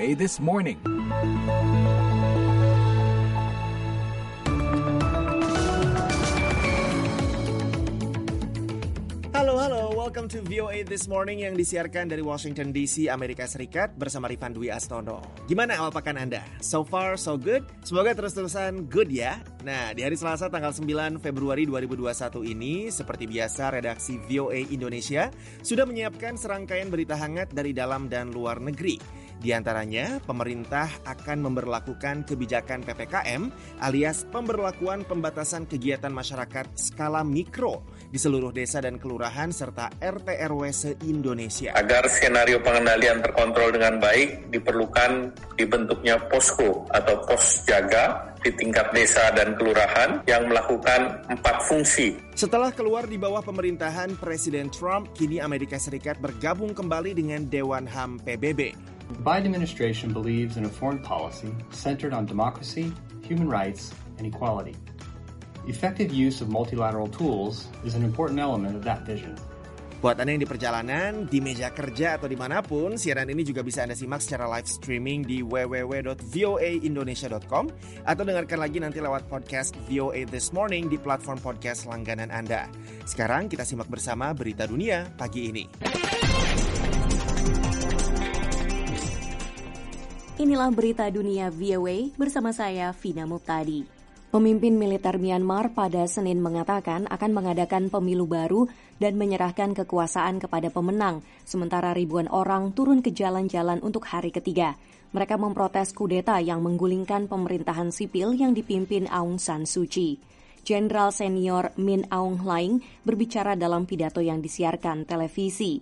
VOA This Morning. Halo, welcome to VOA This Morning yang disiarkan dari Washington DC, Amerika Serikat bersama Rifan Dwi Astono. Gimana awal pekan Anda? So far, so good? Semoga terus-terusan good ya. Nah, di hari Selasa tanggal 9 Februari 2021 ini, seperti biasa redaksi VOA Indonesia sudah menyiapkan serangkaian berita hangat dari dalam dan luar negeri. Di antaranya, pemerintah akan memberlakukan kebijakan PPKM alias pemberlakuan pembatasan kegiatan masyarakat skala mikro di seluruh desa dan kelurahan serta RT RW se-Indonesia. Agar skenario pengendalian terkontrol dengan baik, diperlukan dibentuknya posko atau pos jaga di tingkat desa dan kelurahan yang melakukan 4 fungsi. Setelah keluar di bawah pemerintahan Presiden Trump, kini Amerika Serikat bergabung kembali dengan Dewan HAM PBB. The Biden administration believes in a foreign policy centered on democracy, human rights, and equality. Effective use of multilateral tools is an important element of that vision. Buat Anda yang di perjalanan, di meja kerja atau dimanapun, siaran ini juga bisa Anda simak secara live streaming di www.voaindonesia.com atau dengarkan lagi nanti lewat podcast VOA This Morning di platform podcast langganan Anda. Sekarang kita simak bersama berita dunia pagi ini. Inilah berita dunia VOA bersama saya, Vina Muhtadi. Pemimpin militer Myanmar pada Senin mengatakan akan mengadakan pemilu baru dan menyerahkan kekuasaan kepada pemenang, sementara ribuan orang turun ke jalan-jalan untuk hari ketiga. Mereka memprotes kudeta yang menggulingkan pemerintahan sipil yang dipimpin Aung San Suu Kyi. Jenderal senior Min Aung Hlaing berbicara dalam pidato yang disiarkan televisi.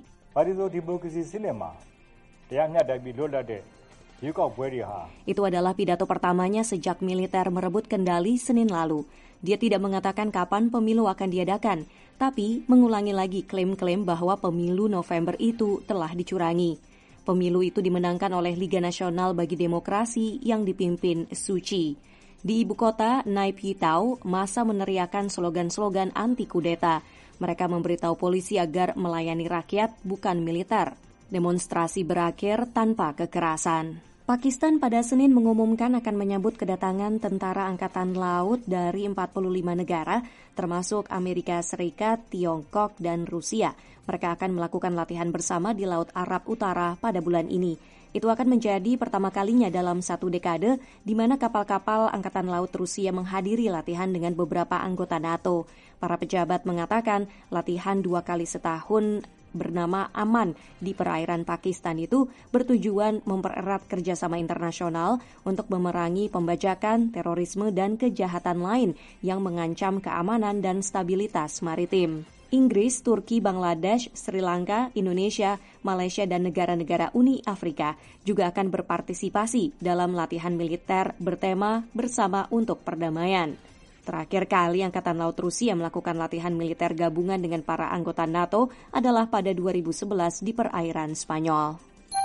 Itu adalah pidato pertamanya sejak militer merebut kendali Senin lalu. Dia tidak mengatakan kapan pemilu akan diadakan, tapi mengulangi lagi klaim-klaim bahwa pemilu November itu telah dicurangi. Pemilu itu dimenangkan oleh Liga Nasional bagi Demokrasi yang dipimpin Suu Kyi. Di ibu kota, Nay Pyi Taw, massa meneriakan slogan-slogan anti-kudeta. Mereka memberitahu polisi agar melayani rakyat, bukan militer. Demonstrasi berakhir tanpa kekerasan. Pakistan pada Senin mengumumkan akan menyambut kedatangan tentara angkatan laut dari 45 negara, termasuk Amerika Serikat, Tiongkok, dan Rusia. Mereka akan melakukan latihan bersama di Laut Arab Utara pada bulan ini. Itu akan menjadi pertama kalinya dalam 1 dekade di mana kapal-kapal Angkatan Laut Rusia menghadiri latihan dengan beberapa anggota NATO. Para pejabat mengatakan latihan 2 kali setahun bernama Aman di perairan Pakistan itu bertujuan mempererat kerjasama internasional untuk memerangi pembajakan, terorisme, dan kejahatan lain yang mengancam keamanan dan stabilitas maritim. Inggris, Turki, Bangladesh, Sri Lanka, Indonesia, Malaysia, dan negara-negara Uni Afrika juga akan berpartisipasi dalam latihan militer bertema Bersama untuk Perdamaian. Terakhir kali Angkatan Laut Rusia melakukan latihan militer gabungan dengan para anggota NATO adalah pada 2011 di perairan Spanyol.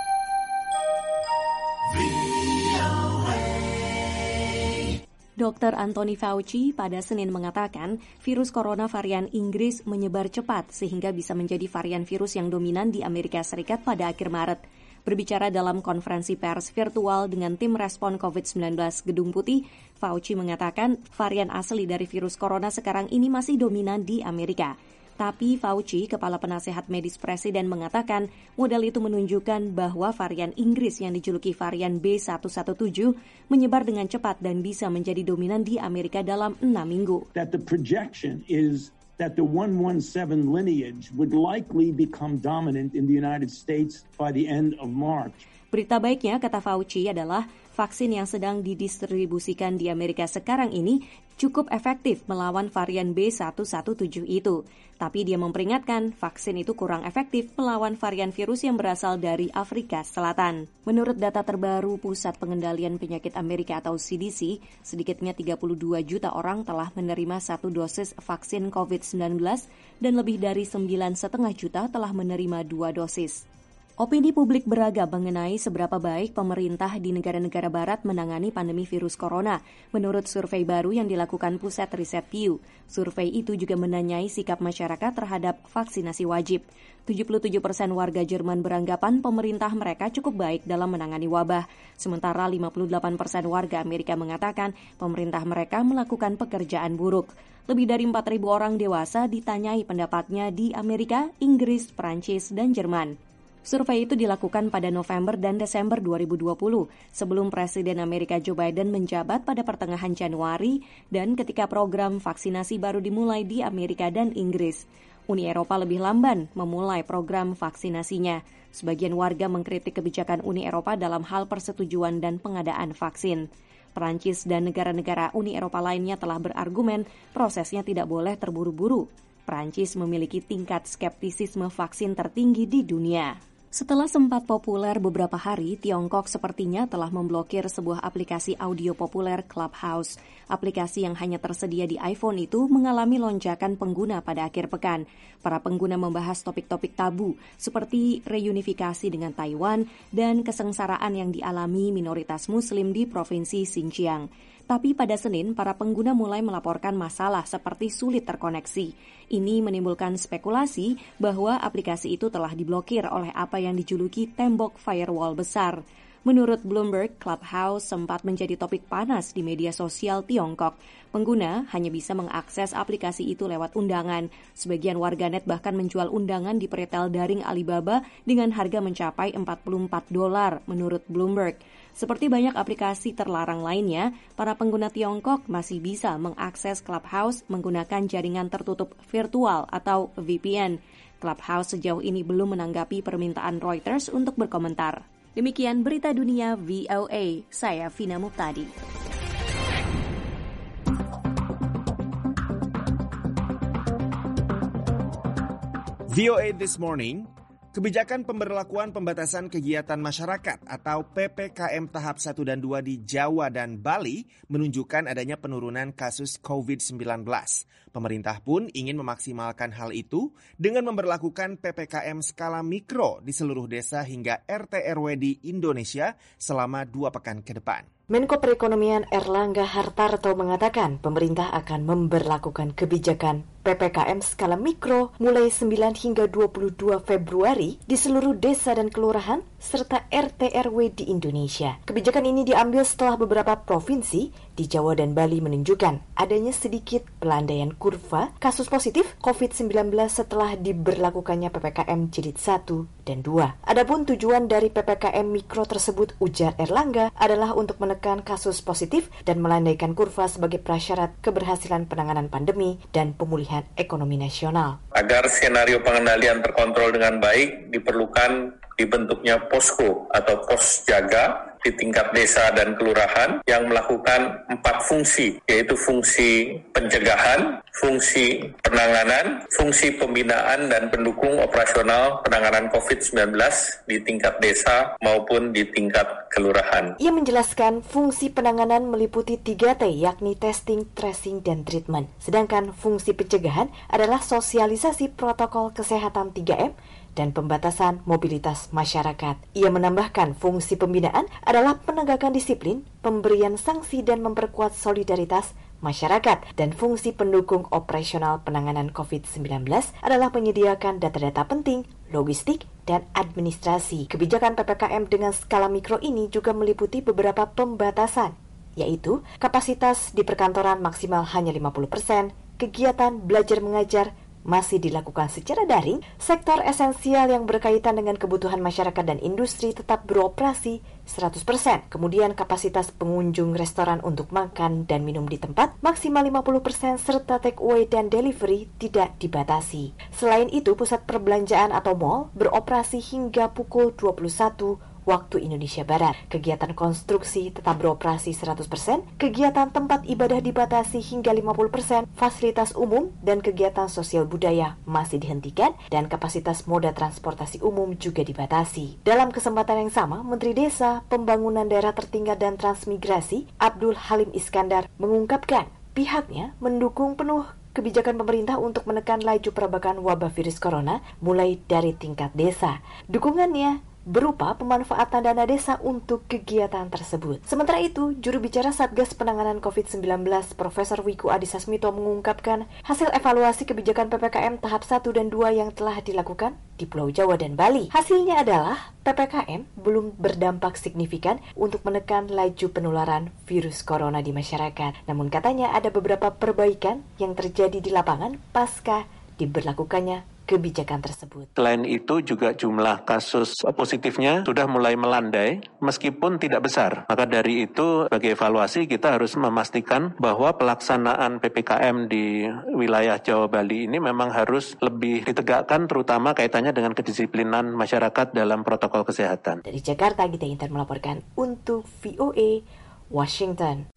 Dr. Anthony Fauci pada Senin mengatakan virus corona varian Inggris menyebar cepat sehingga bisa menjadi varian virus yang dominan di Amerika Serikat pada akhir Maret. Berbicara dalam konferensi pers virtual dengan tim respon COVID-19 Gedung Putih, Fauci mengatakan varian asli dari virus corona sekarang ini masih dominan di Amerika. Tapi Fauci, kepala penasehat medis presiden, mengatakan model itu menunjukkan bahwa varian Inggris yang dijuluki varian B117 menyebar dengan cepat dan bisa menjadi dominan di Amerika dalam 6 minggu. That the projection is that the 117 lineage would likely become dominant in the United States by the end of March. Berita baiknya, kata Fauci, adalah vaksin yang sedang didistribusikan di Amerika sekarang ini cukup efektif melawan varian B117 itu. Tapi dia memperingatkan vaksin itu kurang efektif melawan varian virus yang berasal dari Afrika Selatan. Menurut data terbaru Pusat Pengendalian Penyakit Amerika atau CDC, sedikitnya 32 juta orang telah menerima 1 dosis vaksin COVID-19 dan lebih dari 9,5 juta telah menerima 2 dosis. Opini publik beragam mengenai seberapa baik pemerintah di negara-negara barat menangani pandemi virus corona. Menurut survei baru yang dilakukan Pusat Riset Pew, survei itu juga menanyai sikap masyarakat terhadap vaksinasi wajib. 77% warga Jerman beranggapan pemerintah mereka cukup baik dalam menangani wabah. Sementara 58% warga Amerika mengatakan pemerintah mereka melakukan pekerjaan buruk. Lebih dari 4.000 orang dewasa ditanyai pendapatnya di Amerika, Inggris, Prancis, dan Jerman. Survei itu dilakukan pada November dan Desember 2020, sebelum Presiden Amerika Joe Biden menjabat pada pertengahan Januari dan ketika program vaksinasi baru dimulai di Amerika dan Inggris. Uni Eropa lebih lamban memulai program vaksinasinya. Sebagian warga mengkritik kebijakan Uni Eropa dalam hal persetujuan dan pengadaan vaksin. Perancis dan negara-negara Uni Eropa lainnya telah berargumen prosesnya tidak boleh terburu-buru. Perancis memiliki tingkat skeptisisme vaksin tertinggi di dunia. Setelah sempat populer beberapa hari, Tiongkok sepertinya telah memblokir sebuah aplikasi audio populer Clubhouse. Aplikasi yang hanya tersedia di iPhone itu mengalami lonjakan pengguna pada akhir pekan. Para pengguna membahas topik-topik tabu seperti reunifikasi dengan Taiwan dan kesengsaraan yang dialami minoritas Muslim di Provinsi Xinjiang. Tapi pada Senin, para pengguna mulai melaporkan masalah seperti sulit terkoneksi. Ini menimbulkan spekulasi bahwa aplikasi itu telah diblokir oleh apa yang dijuluki tembok firewall besar. Menurut Bloomberg, Clubhouse sempat menjadi topik panas di media sosial Tiongkok. Pengguna hanya bisa mengakses aplikasi itu lewat undangan. Sebagian warganet bahkan menjual undangan di peritel daring Alibaba dengan harga mencapai $44 menurut Bloomberg. Seperti banyak aplikasi terlarang lainnya, para pengguna Tiongkok masih bisa mengakses Clubhouse menggunakan jaringan tertutup virtual atau VPN. Clubhouse sejauh ini belum menanggapi permintaan Reuters untuk berkomentar. Demikian berita dunia VOA, saya Vina Muhtadi. VOA This Morning. Kebijakan pemberlakuan pembatasan kegiatan masyarakat atau PPKM tahap 1 dan 2 di Jawa dan Bali menunjukkan adanya penurunan kasus COVID-19. Pemerintah pun ingin memaksimalkan hal itu dengan memberlakukan PPKM skala mikro di seluruh desa hingga RT RW di Indonesia selama 2 pekan ke depan. Menko Perekonomian Erlangga Hartarto mengatakan pemerintah akan memberlakukan kebijakan PPKM skala mikro mulai 9 hingga 22 Februari di seluruh desa dan kelurahan serta RT RW di Indonesia. Kebijakan ini diambil setelah beberapa provinsi di Jawa dan Bali menunjukkan adanya sedikit pelandaian kurva kasus positif COVID-19 setelah diberlakukannya PPKM jilid 1 dan 2. Adapun tujuan dari PPKM mikro tersebut, ujar Erlangga, adalah untuk menekan kasus positif dan melandaikan kurva sebagai prasyarat keberhasilan penanganan pandemi dan pemulihan ekonomi nasional. Agar skenario pengendalian terkontrol dengan baik, diperlukan dibentuknya posko atau pos jaga di tingkat desa dan kelurahan yang melakukan 4 fungsi, yaitu fungsi pencegahan, fungsi penanganan, fungsi pembinaan dan pendukung operasional penanganan COVID-19 di tingkat desa maupun di tingkat kelurahan. Ia menjelaskan fungsi penanganan meliputi 3T, yakni testing, tracing, dan treatment. Sedangkan fungsi pencegahan adalah sosialisasi protokol kesehatan 3M dan pembatasan mobilitas masyarakat. Ia menambahkan fungsi pembinaan adalah penegakan disiplin, pemberian sanksi dan memperkuat solidaritas masyarakat, dan fungsi pendukung operasional penanganan COVID-19 adalah menyediakan data-data penting, logistik, dan administrasi. Kebijakan PPKM dengan skala mikro ini juga meliputi beberapa pembatasan, yaitu kapasitas di perkantoran maksimal hanya 50%, kegiatan belajar mengajar masih dilakukan secara daring, sektor esensial yang berkaitan dengan kebutuhan masyarakat dan industri tetap beroperasi 100%. Kemudian kapasitas pengunjung restoran untuk makan dan minum di tempat maksimal 50% serta take away dan delivery tidak dibatasi. Selain itu, pusat perbelanjaan atau mall beroperasi hingga pukul 21 waktu Indonesia Barat. Kegiatan konstruksi tetap beroperasi 100%, kegiatan tempat ibadah dibatasi hingga 50%, fasilitas umum dan kegiatan sosial budaya masih dihentikan, dan kapasitas moda transportasi umum juga dibatasi. Dalam kesempatan yang sama, Menteri Desa, Pembangunan Daerah Tertinggal dan Transmigrasi, Abdul Halim Iskandar, mengungkapkan pihaknya mendukung penuh kebijakan pemerintah untuk menekan laju perbakan wabah virus corona mulai dari tingkat desa. Dukungannya berupa pemanfaatan dana desa untuk kegiatan tersebut. Sementara itu, juru bicara Satgas Penanganan COVID-19 Profesor Wiku Adhisa Smito mengungkapkan hasil evaluasi kebijakan PPKM tahap 1 dan 2 yang telah dilakukan di Pulau Jawa dan Bali. Hasilnya adalah PPKM belum berdampak signifikan untuk menekan laju penularan virus corona di masyarakat. Namun katanya ada beberapa perbaikan yang terjadi di lapangan pasca diberlakukannya kebijakan tersebut. Selain itu juga jumlah kasus positifnya sudah mulai melandai meskipun tidak besar. Maka dari itu sebagai evaluasi kita harus memastikan bahwa pelaksanaan PPKM di wilayah Jawa Bali ini memang harus lebih ditegakkan terutama kaitannya dengan kedisiplinan masyarakat dalam protokol kesehatan. Dari Jakarta, Gita Intan melaporkan untuk VOA Washington.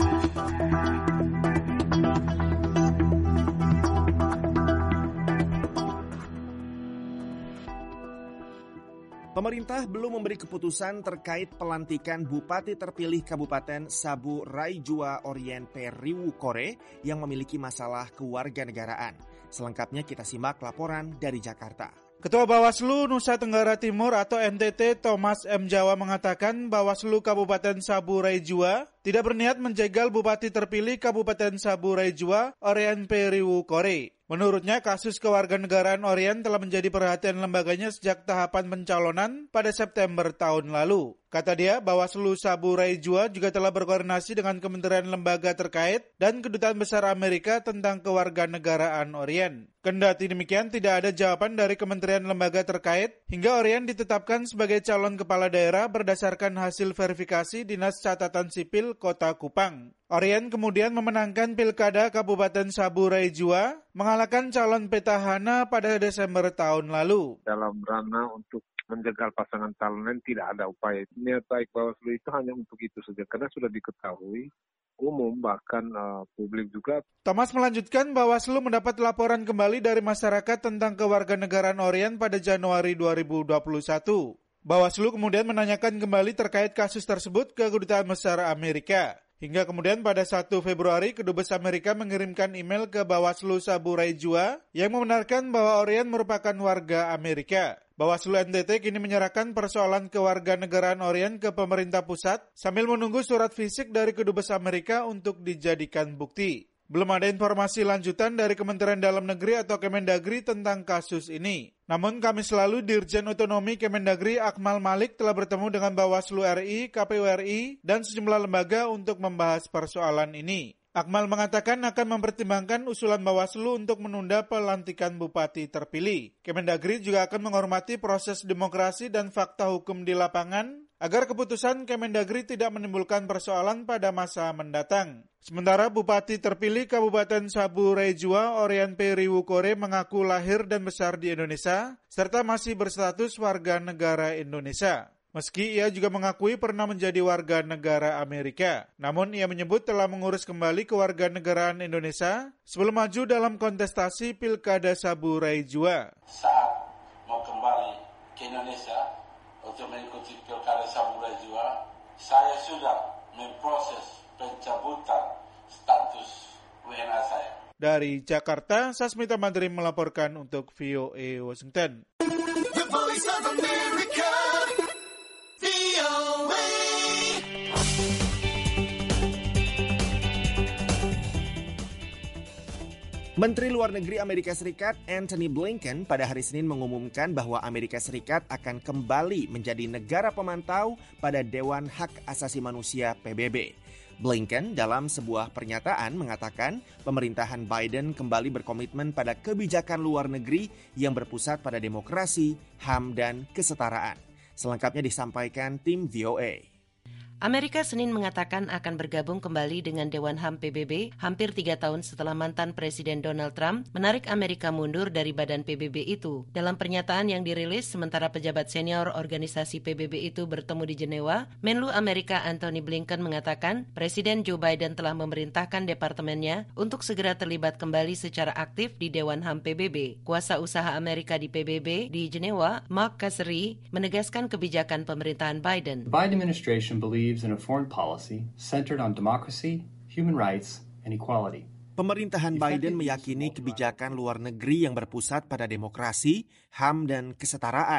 Pemerintah belum memberi keputusan terkait pelantikan Bupati terpilih Kabupaten Sabu Raijua Orien Periwukore yang memiliki masalah kewarganegaraan. Selengkapnya kita simak laporan dari Jakarta. Ketua Bawaslu Nusa Tenggara Timur atau NTT Thomas M. Jawa mengatakan Bawaslu Kabupaten Sabu Raijua tidak berniat menjegal Bupati terpilih Kabupaten Sabu Raijua Orien Periwukore. Menurutnya, kasus kewarganegaraan Orien telah menjadi perhatian lembaganya sejak tahapan pencalonan pada September tahun lalu. Kata dia, Bawaslu Sabu Raijua juga telah berkoordinasi dengan kementerian lembaga terkait dan Kedutaan Besar Amerika tentang kewarganegaraan Orien. Kendati demikian, tidak ada jawaban dari kementerian lembaga terkait hingga Orien ditetapkan sebagai calon kepala daerah berdasarkan hasil verifikasi Dinas Catatan Sipil Kota Kupang. Orien kemudian memenangkan Pilkada Kabupaten Sabu Raijua, mengalahkan calon petahana pada Desember tahun lalu. Dalam ranah untuk menjegal pasangan calon lain tidak ada upaya. Niat baik Bawaslu itu hanya untuk itu saja, karena sudah diketahui umum bahkan publik juga. Thomas melanjutkan Bawaslu mendapat laporan kembali dari masyarakat tentang kewarganegaraan Orien pada Januari 2021. Bawaslu kemudian menanyakan kembali terkait kasus tersebut ke Kedutaan Besar Amerika. Hingga kemudian pada 1 Februari, Kedubes Amerika mengirimkan email ke Bawaslu Sabu Raijua yang membenarkan bahwa Orien merupakan warga Amerika. Bawaslu NTT kini menyerahkan persoalan kewarganegaraan Orien ke pemerintah pusat sambil menunggu surat fisik dari Kedubes Amerika untuk dijadikan bukti. Belum ada informasi lanjutan dari Kementerian Dalam Negeri atau Kemendagri tentang kasus ini. Namun Kamis lalu Dirjen Otonomi Kemendagri Akmal Malik telah bertemu dengan Bawaslu RI, KPU RI, dan sejumlah lembaga untuk membahas persoalan ini. Akmal mengatakan akan mempertimbangkan usulan Bawaslu untuk menunda pelantikan Bupati terpilih. Kemendagri juga akan menghormati proses demokrasi dan fakta hukum di lapangan agar keputusan Kemendagri tidak menimbulkan persoalan pada masa mendatang. Sementara Bupati terpilih Kabupaten Sabu Raijua Orien Periwukore mengaku lahir dan besar di Indonesia serta masih berstatus warga negara Indonesia. Meski ia juga mengakui pernah menjadi warga negara Amerika, namun ia menyebut telah mengurus kembali kewarganegaraan Indonesia sebelum maju dalam kontestasi Pilkada Sabu Raijua. Saat mau kembali ke Indonesia untuk mengikuti Pilkada Sabu Raijua, saya sudah memproses pencabutan status WNA saya. Dari Jakarta, Sasmita Madrim melaporkan untuk VOA Washington. The Voice of America. Menteri Luar Negeri Amerika Serikat Antony Blinken pada hari Senin mengumumkan bahwa Amerika Serikat akan kembali menjadi negara pemantau pada Dewan Hak Asasi Manusia PBB. Blinken dalam sebuah pernyataan mengatakan pemerintahan Biden kembali berkomitmen pada kebijakan luar negeri yang berpusat pada demokrasi, HAM, dan kesetaraan. Selengkapnya disampaikan tim VOA. Amerika Senin mengatakan akan bergabung kembali dengan Dewan HAM PBB hampir 3 tahun setelah mantan Presiden Donald Trump menarik Amerika mundur dari badan PBB itu. Dalam pernyataan yang dirilis sementara pejabat senior organisasi PBB itu bertemu di Jenewa, Menlu Amerika Antony Blinken mengatakan Presiden Joe Biden telah memerintahkan departemennya untuk segera terlibat kembali secara aktif di Dewan HAM PBB. Kuasa usaha Amerika di PBB di Jenewa, Mark Kassery, menegaskan kebijakan pemerintahan Biden. The Biden administration believes in a foreign policy centered on democracy, human rights, and equality. Pemerintahan Biden meyakini kebijakan luar negeri yang berpusat pada demokrasi, HAM, dan kesetaraan.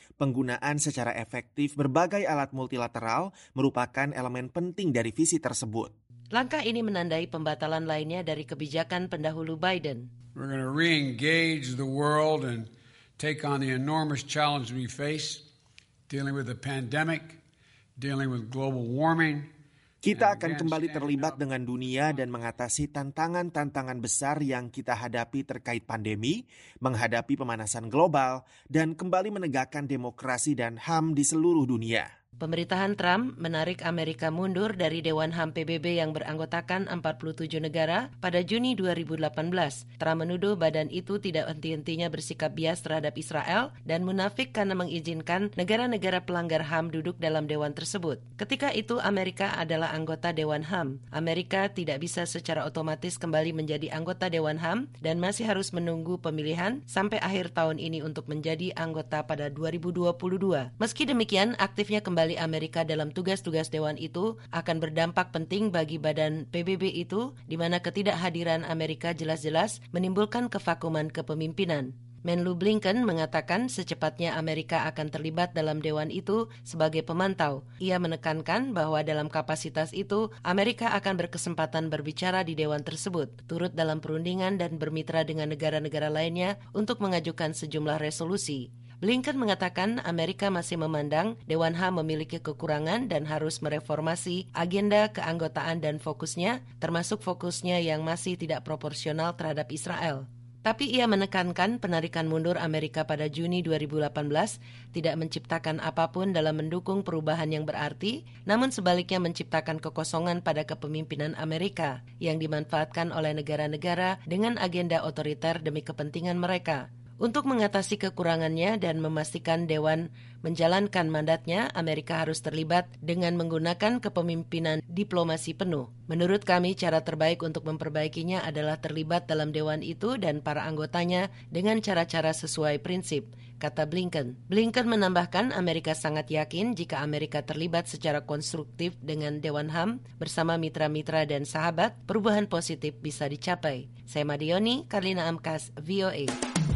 Penggunaan secara efektif berbagai alat multilateral merupakan elemen penting dari visi tersebut. Langkah ini menandai pembatalan lainnya dari kebijakan pendahulu Biden. We're going to re-engage the world and take on the enormous challenge we face, dealing with the pandemic, dealing with global warming. Kita akan kembali terlibat dengan dunia dan mengatasi tantangan-tantangan besar yang kita hadapi terkait pandemi, menghadapi pemanasan global, dan kembali menegakkan demokrasi dan HAM di seluruh dunia. Pemerintahan Trump menarik Amerika mundur dari Dewan HAM PBB yang beranggotakan 47 negara pada Juni 2018. Trump menuduh badan itu tidak henti-hentinya bersikap bias terhadap Israel dan munafik karena mengizinkan negara-negara pelanggar HAM duduk dalam dewan tersebut. Ketika itu Amerika adalah anggota Dewan HAM. Amerika tidak bisa secara otomatis kembali menjadi anggota Dewan HAM dan masih harus menunggu pemilihan sampai akhir tahun ini untuk menjadi anggota pada 2022. Meski demikian, aktifnya kembali Amerika dalam tugas-tugas dewan itu akan berdampak penting bagi badan PBB itu, di mana ketidakhadiran Amerika jelas-jelas menimbulkan kevakuman kepemimpinan. Menlu Blinken mengatakan secepatnya Amerika akan terlibat dalam dewan itu sebagai pemantau. Ia menekankan bahwa dalam kapasitas itu, Amerika akan berkesempatan berbicara di dewan tersebut, turut dalam perundingan dan bermitra dengan negara-negara lainnya untuk mengajukan sejumlah resolusi. Blinken mengatakan Amerika masih memandang Dewan HAM memiliki kekurangan dan harus mereformasi agenda keanggotaan dan fokusnya, termasuk fokusnya yang masih tidak proporsional terhadap Israel. Tapi ia menekankan penarikan mundur Amerika pada Juni 2018 tidak menciptakan apapun dalam mendukung perubahan yang berarti, namun sebaliknya menciptakan kekosongan pada kepemimpinan Amerika yang dimanfaatkan oleh negara-negara dengan agenda otoriter demi kepentingan mereka. Untuk mengatasi kekurangannya dan memastikan Dewan menjalankan mandatnya, Amerika harus terlibat dengan menggunakan kepemimpinan diplomasi penuh. Menurut kami, cara terbaik untuk memperbaikinya adalah terlibat dalam Dewan itu dan para anggotanya dengan cara-cara sesuai prinsip, kata Blinken. Blinken menambahkan Amerika sangat yakin jika Amerika terlibat secara konstruktif dengan Dewan HAM bersama mitra-mitra dan sahabat, perubahan positif bisa dicapai. Saya Madioni, Karlina Amkas, VOA.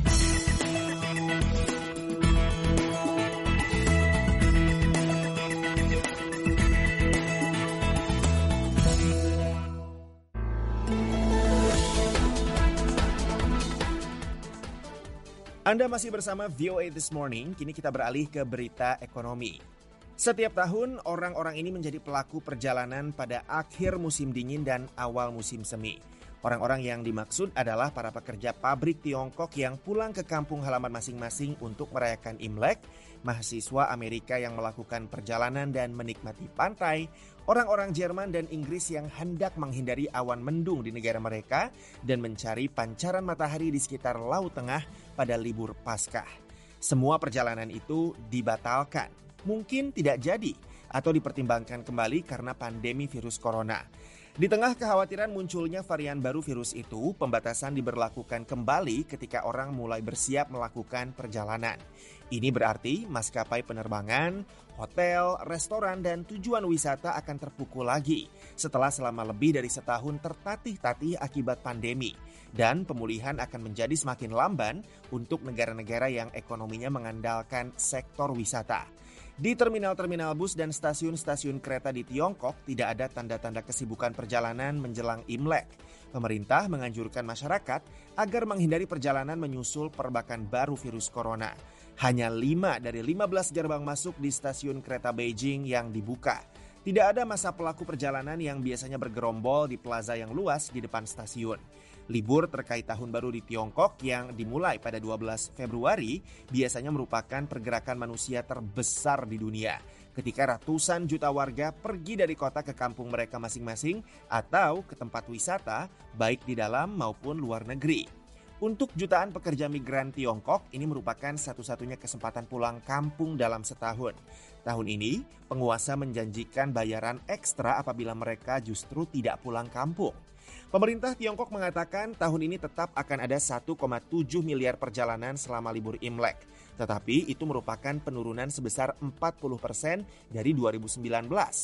Anda masih bersama VOA This Morning, kini kita beralih ke berita ekonomi. Setiap tahun, orang-orang ini menjadi pelaku perjalanan pada akhir musim dingin dan awal musim semi. Orang-orang yang dimaksud adalah para pekerja pabrik Tiongkok yang pulang ke kampung halaman masing-masing untuk merayakan Imlek, mahasiswa Amerika yang melakukan perjalanan dan menikmati pantai, orang-orang Jerman dan Inggris yang hendak menghindari awan mendung di negara mereka dan mencari pancaran matahari di sekitar Laut Tengah pada libur Paskah. Semua perjalanan itu dibatalkan, mungkin tidak jadi, atau dipertimbangkan kembali karena pandemi virus corona. Di tengah kekhawatiran munculnya varian baru virus itu, pembatasan diberlakukan kembali ketika orang mulai bersiap melakukan perjalanan. Ini berarti maskapai penerbangan, hotel, restoran, dan tujuan wisata akan terpukul lagi setelah selama lebih dari setahun tertatih-tatih akibat pandemi. Dan pemulihan akan menjadi semakin lamban untuk negara-negara yang ekonominya mengandalkan sektor wisata. Di terminal-terminal bus dan stasiun-stasiun kereta di Tiongkok tidak ada tanda-tanda kesibukan perjalanan menjelang Imlek. Pemerintah menganjurkan masyarakat agar menghindari perjalanan menyusul perbakan baru virus corona. Hanya 5 dari 15 gerbang masuk di stasiun kereta Beijing yang dibuka. Tidak ada masa pelaku perjalanan yang biasanya bergerombol di plaza yang luas di depan stasiun. Libur terkait tahun baru di Tiongkok yang dimulai pada 12 Februari biasanya merupakan pergerakan manusia terbesar di dunia. Ketika ratusan juta warga pergi dari kota ke kampung mereka masing-masing atau ke tempat wisata baik di dalam maupun luar negeri. Untuk jutaan pekerja migran Tiongkok, ini merupakan satu-satunya kesempatan pulang kampung dalam setahun. Tahun ini, penguasa menjanjikan bayaran ekstra apabila mereka justru tidak pulang kampung. Pemerintah Tiongkok mengatakan tahun ini tetap akan ada 1,7 miliar perjalanan selama libur Imlek. Tetapi itu merupakan penurunan sebesar 40% dari 2019.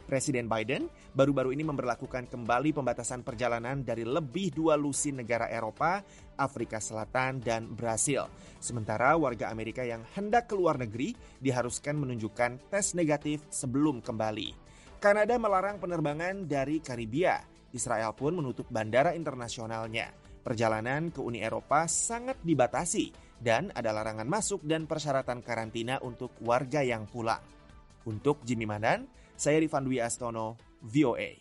Presiden Biden baru-baru ini memberlakukan kembali pembatasan perjalanan dari lebih 2 lusin negara Eropa, Afrika Selatan, dan Brasil. Sementara warga Amerika yang hendak ke luar negeri diharuskan menunjukkan tes negatif sebelum kembali. Kanada melarang penerbangan dari Karibia. Israel pun menutup bandara internasionalnya. Perjalanan ke Uni Eropa sangat dibatasi dan ada larangan masuk dan persyaratan karantina untuk warga yang pulang. Untuk Jimmy Mandan, saya Rifan Dwi Astono, VOA.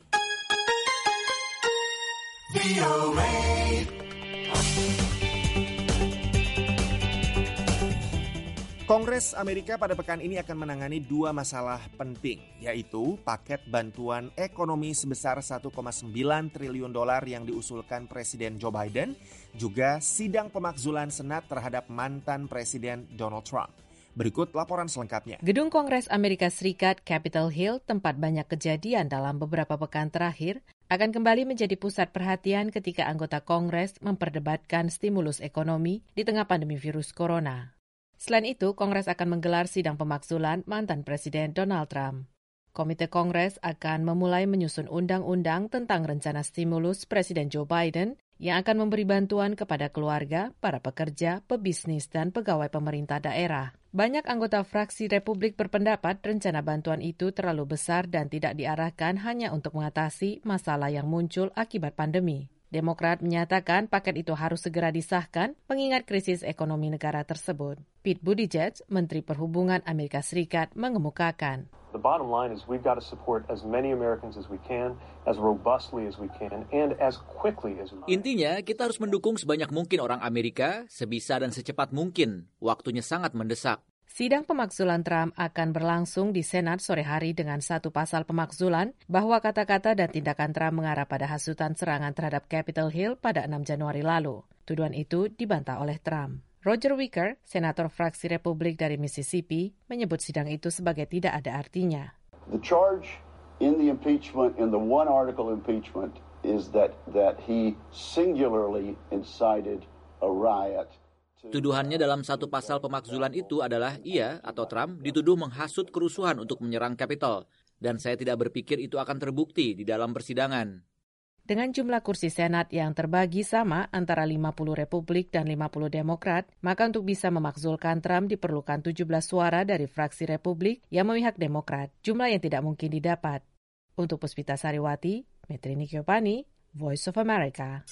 Kongres Amerika pada pekan ini akan menangani 2 masalah penting, yaitu paket bantuan ekonomi sebesar $1,9 triliun yang diusulkan Presiden Joe Biden, juga sidang pemakzulan Senat terhadap mantan Presiden Donald Trump. Berikut laporan selengkapnya. Gedung Kongres Amerika Serikat, Capitol Hill, tempat banyak kejadian dalam beberapa pekan terakhir, akan kembali menjadi pusat perhatian ketika anggota Kongres memperdebatkan stimulus ekonomi di tengah pandemi virus corona. Selain itu, Kongres akan menggelar sidang pemakzulan mantan Presiden Donald Trump. Komite Kongres akan memulai menyusun undang-undang tentang rencana stimulus Presiden Joe Biden yang akan memberi bantuan kepada keluarga, para pekerja, pebisnis, dan pegawai pemerintah daerah. Banyak anggota fraksi Republik berpendapat rencana bantuan itu terlalu besar dan tidak diarahkan hanya untuk mengatasi masalah yang muncul akibat pandemi. Demokrat menyatakan paket itu harus segera disahkan mengingat krisis ekonomi negara tersebut. Pete Buttigieg, Menteri Perhubungan Amerika Serikat, mengemukakan, The bottom line is we've got to support as many Americans as we can, as robustly as we can, and as quickly as we can. Intinya, kita harus mendukung sebanyak mungkin orang Amerika, sebisa dan secepat mungkin. Waktunya sangat mendesak. Sidang pemakzulan Trump akan berlangsung di Senat sore hari dengan 1 pasal pemakzulan bahwa kata-kata dan tindakan Trump mengarah pada hasutan serangan terhadap Capitol Hill pada 6 Januari lalu. Tuduhan itu dibantah oleh Trump. Roger Wicker, senator fraksi Republik dari Mississippi, menyebut sidang itu sebagai tidak ada artinya. The charge in the impeachment, in the one article impeachment, is that he singularly incited a riot. Tuduhannya dalam 1 pasal pemakzulan itu adalah ia atau Trump dituduh menghasut kerusuhan untuk menyerang Capitol. Dan saya tidak berpikir itu akan terbukti di dalam persidangan. Dengan jumlah kursi Senat yang terbagi sama antara 50 Republik dan 50 Demokrat, maka untuk bisa memakzulkan Trump diperlukan 17 suara dari fraksi Republik yang memihak Demokrat, jumlah yang tidak mungkin didapat. Untuk Puspita Sariwati, Metrini Kyopani, Voice of America.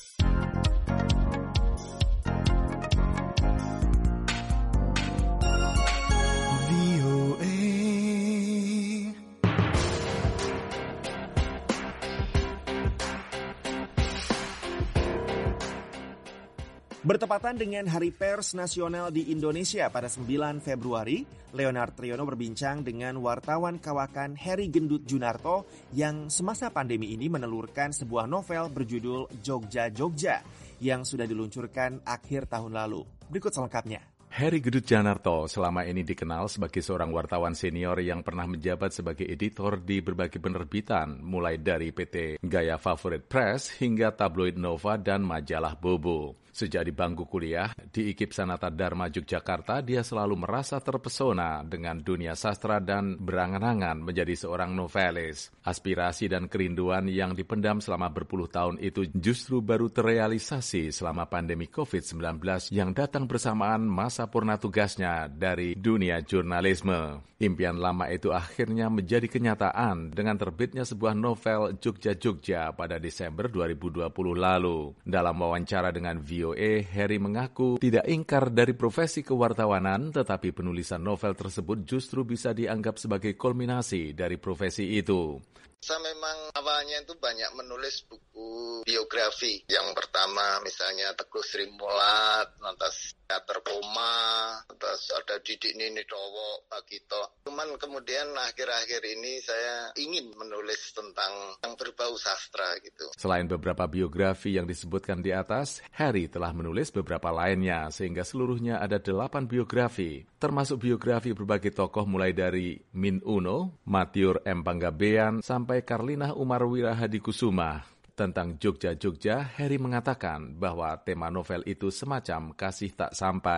Bertepatan dengan Hari Pers Nasional di Indonesia pada 9 Februari, Leonard Triono berbincang dengan wartawan kawakan Heri Gendut Junarto yang semasa pandemi ini menelurkan sebuah novel berjudul Jogja-Jogja yang sudah diluncurkan akhir tahun lalu. Berikut selengkapnya. Heri Gendut Junarto selama ini dikenal sebagai seorang wartawan senior yang pernah menjabat sebagai editor di berbagai penerbitan, mulai dari PT Gaya Favorit Press hingga tabloid Nova dan majalah Bobo. Sejak di bangku kuliah di IKIP Sanata Dharma Yogyakarta, dia selalu merasa terpesona dengan dunia sastra dan berangan-angan menjadi seorang novelis. Aspirasi dan kerinduan yang dipendam selama berpuluh tahun itu justru baru terrealisasi selama pandemi COVID-19 yang datang bersamaan masa purna tugasnya dari dunia jurnalisme. Impian lama itu akhirnya menjadi kenyataan dengan terbitnya sebuah novel Jogja-Jogja pada Desember 2020 lalu. Dalam wawancara dengan VOA, Heri mengaku tidak ingkar dari profesi kewartawanan, tetapi penulisan novel tersebut justru bisa dianggap sebagai kulminasi dari profesi itu. Saya memang awalnya itu banyak menulis buku biografi. Yang pertama misalnya Teguh Sri Mulat, lantas Teater Koma, lantas ada Didik Nini Dowo, Bagito. Cuman kemudian akhir-akhir ini saya ingin menulis tentang yang berbau sastra gitu. Selain beberapa biografi yang disebutkan di atas, Heri telah menulis beberapa lainnya sehingga seluruhnya ada 8 biografi, termasuk biografi berbagai tokoh mulai dari Min Uno, Matiur M. Panggabean, sampai Karlinah Umar Wirahadikusuma. Tentang Jogja-Jogja, Heri mengatakan bahwa tema novel itu semacam kasih tak sampai.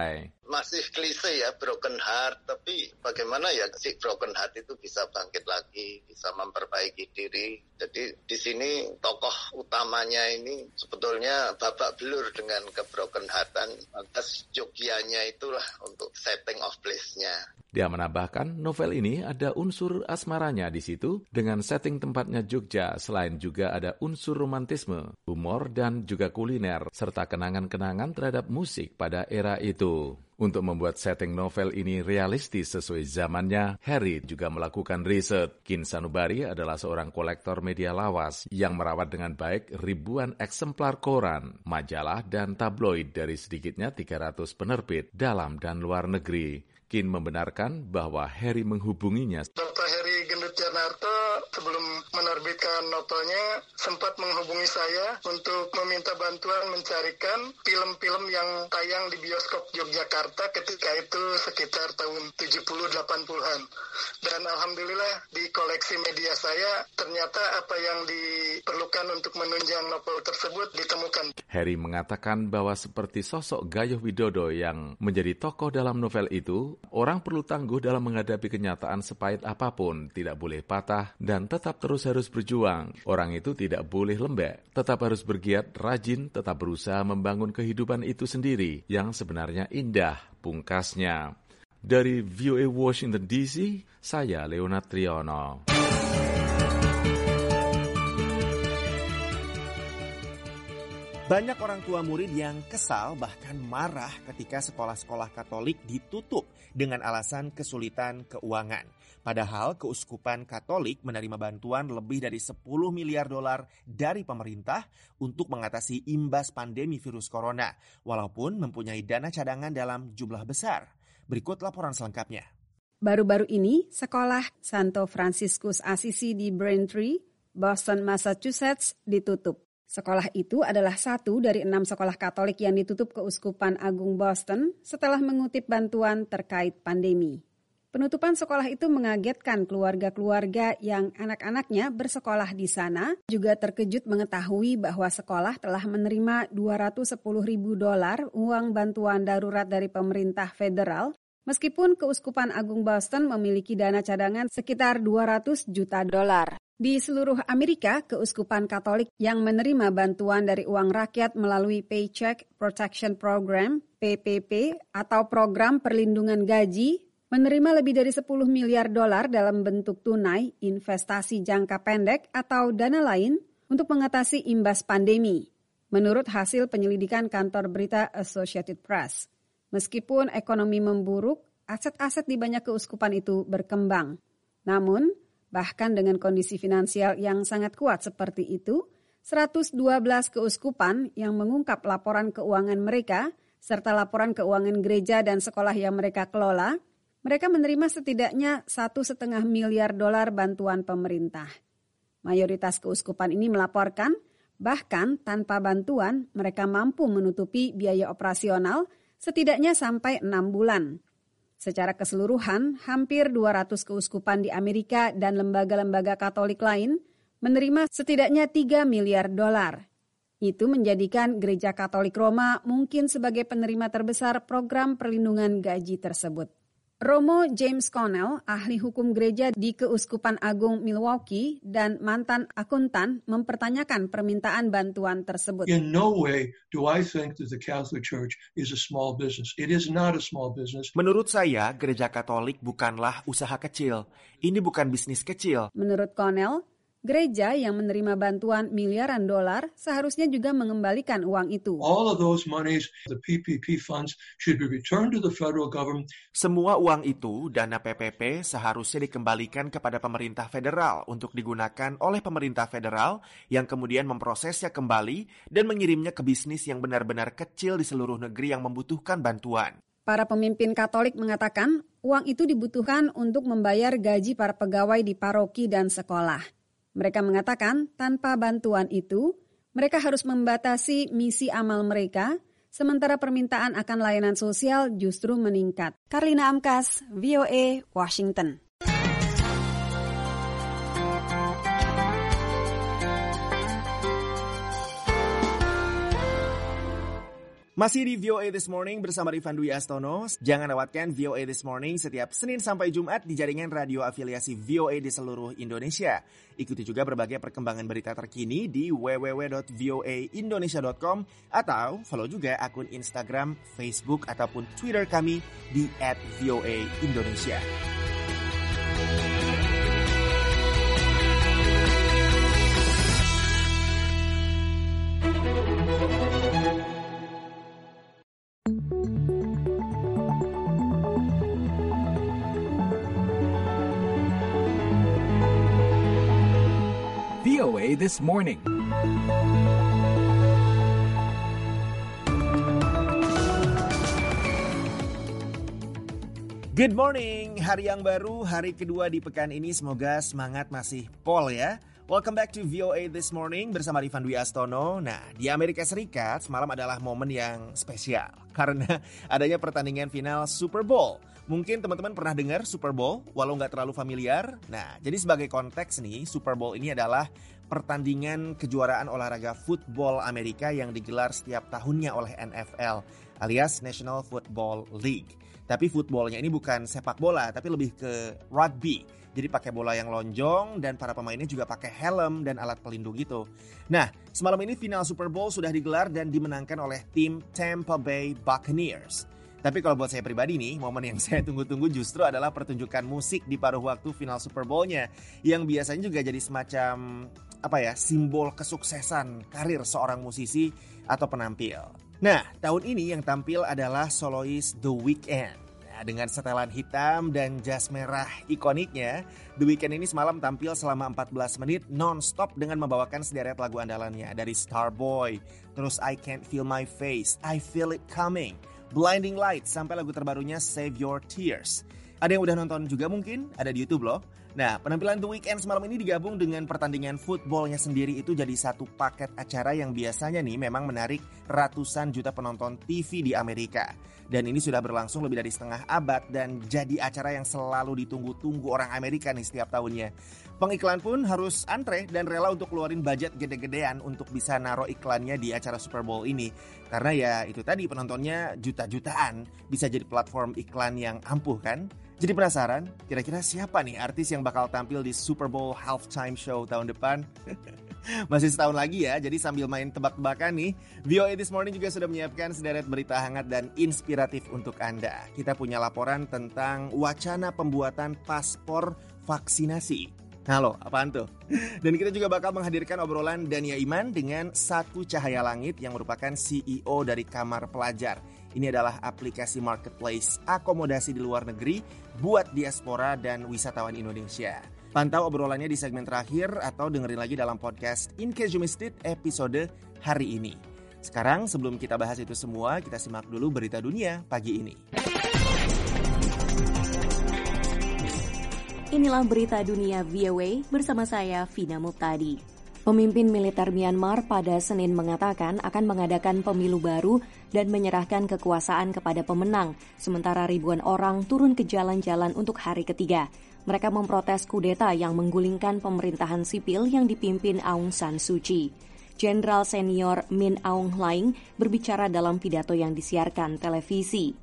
masih klise ya, broken heart, tapi bagaimana ya si broken heart itu bisa bangkit lagi, bisa memperbaiki diri. Jadi di sini tokoh utamanya ini sebetulnya babak belur dengan kebroken heartan. Atas Jogjanya itulah untuk setting of place-nya. Dia menambahkan, novel ini ada unsur asmaranya di situ dengan setting tempatnya Jogja, selain juga ada unsur romantisme, humor, dan juga kuliner, serta kenangan-kenangan terhadap musik pada era itu. Untuk membuat setting novel ini realistis sesuai zamannya, Harry juga melakukan riset. Kin Sanubari adalah seorang kolektor media lawas yang merawat dengan baik ribuan eksemplar koran, majalah, dan tabloid dari sedikitnya 300 penerbit dalam dan luar negeri. Kin membenarkan bahwa Harry menghubunginya. Dr. Harry Gendut Janarto sebelum menerbitkan novelnya sempat menghubungi saya untuk meminta bantuan mencarikan film-film yang tayang di bioskop Yogyakarta ketika itu sekitar tahun 70-80-an. Dan alhamdulillah di koleksi media saya ternyata apa yang diperlukan untuk menunjang novel tersebut ditemukan. Harry mengatakan bahwa seperti sosok Gayoh Widodo yang menjadi tokoh dalam novel itu, orang perlu tangguh dalam menghadapi kenyataan sepahit apapun, tidak boleh patah, dan tetap terus harus berjuang. Orang itu tidak boleh lembek, tetap harus bergiat, rajin, tetap berusaha membangun kehidupan itu sendiri, yang sebenarnya indah, pungkasnya. Dari VOA Washington DC, saya Leonard Triono. Banyak orang tua murid yang kesal bahkan marah ketika sekolah-sekolah Katolik ditutup dengan alasan kesulitan keuangan. Padahal Keuskupan Katolik menerima bantuan lebih dari 10 miliar dolar dari pemerintah untuk mengatasi imbas pandemi virus corona, walaupun mempunyai dana cadangan dalam jumlah besar. Berikut laporan selengkapnya. Baru-baru ini, sekolah Santo Franciscus Assisi di Braintree, Boston, Massachusetts ditutup. Sekolah itu adalah satu dari 6 sekolah Katolik yang ditutup Keuskupan Agung Boston setelah mengutip bantuan terkait pandemi. Penutupan sekolah itu mengagetkan keluarga-keluarga yang anak-anaknya bersekolah di sana, juga terkejut mengetahui bahwa sekolah telah menerima $210.000 uang bantuan darurat dari pemerintah federal, meskipun Keuskupan Agung Boston memiliki dana cadangan sekitar $200 juta. Di seluruh Amerika, Keuskupan Katolik yang menerima bantuan dari uang rakyat melalui Paycheck Protection Program, PPP, atau Program Perlindungan Gaji, menerima lebih dari $10 miliar dalam bentuk tunai, investasi jangka pendek, atau dana lain untuk mengatasi imbas pandemi, menurut hasil penyelidikan kantor berita Associated Press. Meskipun ekonomi memburuk, aset-aset di banyak keuskupan itu berkembang. Namun, bahkan dengan kondisi finansial yang sangat kuat seperti itu, 112 keuskupan yang mengungkap laporan keuangan mereka, serta laporan keuangan gereja dan sekolah yang mereka kelola, mereka menerima setidaknya $1,5 miliar bantuan pemerintah. Mayoritas keuskupan ini melaporkan, bahkan tanpa bantuan mereka mampu menutupi biaya operasional setidaknya sampai 6 bulan. Secara keseluruhan, hampir 200 keuskupan di Amerika dan lembaga-lembaga Katolik lain menerima setidaknya $3 miliar. Itu menjadikan Gereja Katolik Roma mungkin sebagai penerima terbesar program perlindungan gaji tersebut. Romo James Connell, ahli hukum gereja di Keuskupan Agung Milwaukee dan mantan akuntan, mempertanyakan permintaan bantuan tersebut. In no way do I think that the Catholic Church is a small business. It is not a small business. Menurut saya, Gereja Katolik bukanlah usaha kecil. Ini bukan bisnis kecil. Menurut Connell, gereja yang menerima bantuan miliaran dolar seharusnya juga mengembalikan uang itu. All of those monies, the PPP funds, should be returned to the federal government. Semua uang itu, dana PPP, seharusnya dikembalikan kepada pemerintah federal untuk digunakan oleh pemerintah federal yang kemudian memprosesnya kembali dan mengirimnya ke bisnis yang benar-benar kecil di seluruh negeri yang membutuhkan bantuan. Para pemimpin Katolik mengatakan uang itu dibutuhkan untuk membayar gaji para pegawai di paroki dan sekolah. Mereka mengatakan tanpa bantuan itu, mereka harus membatasi misi amal mereka, sementara permintaan akan layanan sosial justru meningkat. Karlina Amkas, VOA, Washington. Masih di VOA This Morning bersama Rifan Dwi Astono. Jangan lewatkan VOA This Morning setiap Senin sampai Jumat di jaringan radio afiliasi VOA di seluruh Indonesia. Ikuti juga berbagai perkembangan berita terkini di www.voaindonesia.com atau follow juga akun Instagram, Facebook, ataupun Twitter kami di @voaindonesia. VOA This Morning. Good morning, hari yang baru, hari kedua di pekan ini, semoga semangat masih pol ya. Welcome back to VOA This Morning bersama Rifan Dwi Astono. Nah, di Amerika Serikat semalam adalah momen yang spesial karena adanya pertandingan final Super Bowl. Mungkin teman-teman pernah dengar Super Bowl, walau nggak terlalu familiar. Nah, jadi sebagai konteks nih, Super Bowl ini adalah pertandingan kejuaraan olahraga football Amerika yang digelar setiap tahunnya oleh NFL, alias National Football League. Tapi footballnya ini bukan sepak bola, tapi lebih ke rugby. Jadi pakai bola yang lonjong dan para pemainnya juga pakai helm dan alat pelindung gitu. Nah, semalam ini final Super Bowl sudah digelar dan dimenangkan oleh tim Tampa Bay Buccaneers. Tapi kalau buat saya pribadi nih, momen yang saya tunggu-tunggu justru adalah pertunjukan musik di paruh waktu final Super Bowl-nya, yang biasanya juga jadi semacam simbol kesuksesan karir seorang musisi atau penampil. Nah, tahun ini yang tampil adalah solois The Weeknd. Nah, dengan setelan hitam dan jas merah ikoniknya, The Weeknd ini semalam tampil selama 14 menit non-stop dengan membawakan sederet lagu andalannya dari Starboy, terus I Can't Feel My Face, I Feel It Coming, Blinding Lights, sampai lagu terbarunya Save Your Tears. Ada yang udah nonton juga mungkin, ada di YouTube loh. Nah, penampilan The Weeknd semalam ini digabung dengan pertandingan footballnya sendiri itu jadi satu paket acara yang biasanya nih memang menarik ratusan juta penonton TV di Amerika. Dan ini sudah berlangsung lebih dari setengah abad dan jadi acara yang selalu ditunggu-tunggu orang Amerika nih setiap tahunnya. Pengiklan pun harus antre dan rela untuk keluarin budget gede-gedean untuk bisa naruh iklannya di acara Super Bowl ini. Karena ya itu tadi, penontonnya juta-jutaan, bisa jadi platform iklan yang ampuh kan? Jadi penasaran, kira-kira siapa nih artis yang bakal tampil di Super Bowl Halftime Show tahun depan? Masih setahun lagi ya, jadi sambil main tebak-tebakan nih, VOA This Morning juga sudah menyiapkan sederet berita hangat dan inspiratif untuk Anda. Kita punya laporan tentang wacana pembuatan paspor vaksinasi. Halo, apaan tuh? Dan kita juga bakal menghadirkan obrolan Dania Iman dengan Satu Cahaya Langit yang merupakan CEO dari Kamar Pelajar. Ini adalah aplikasi marketplace akomodasi di luar negeri buat diaspora dan wisatawan Indonesia. Pantau obrolannya di segmen terakhir atau dengerin lagi dalam podcast In Case You Missed It episode hari ini. Sekarang sebelum kita bahas itu semua, kita simak dulu berita dunia pagi ini. Inilah berita dunia VOA bersama saya Vina Muptadi. Pemimpin militer Myanmar pada Senin mengatakan akan mengadakan pemilu baru dan menyerahkan kekuasaan kepada pemenang, sementara ribuan orang turun ke jalan-jalan untuk hari ketiga. Mereka memprotes kudeta yang menggulingkan pemerintahan sipil yang dipimpin Aung San Suu Kyi. Jenderal senior Min Aung Hlaing berbicara dalam pidato yang disiarkan televisi.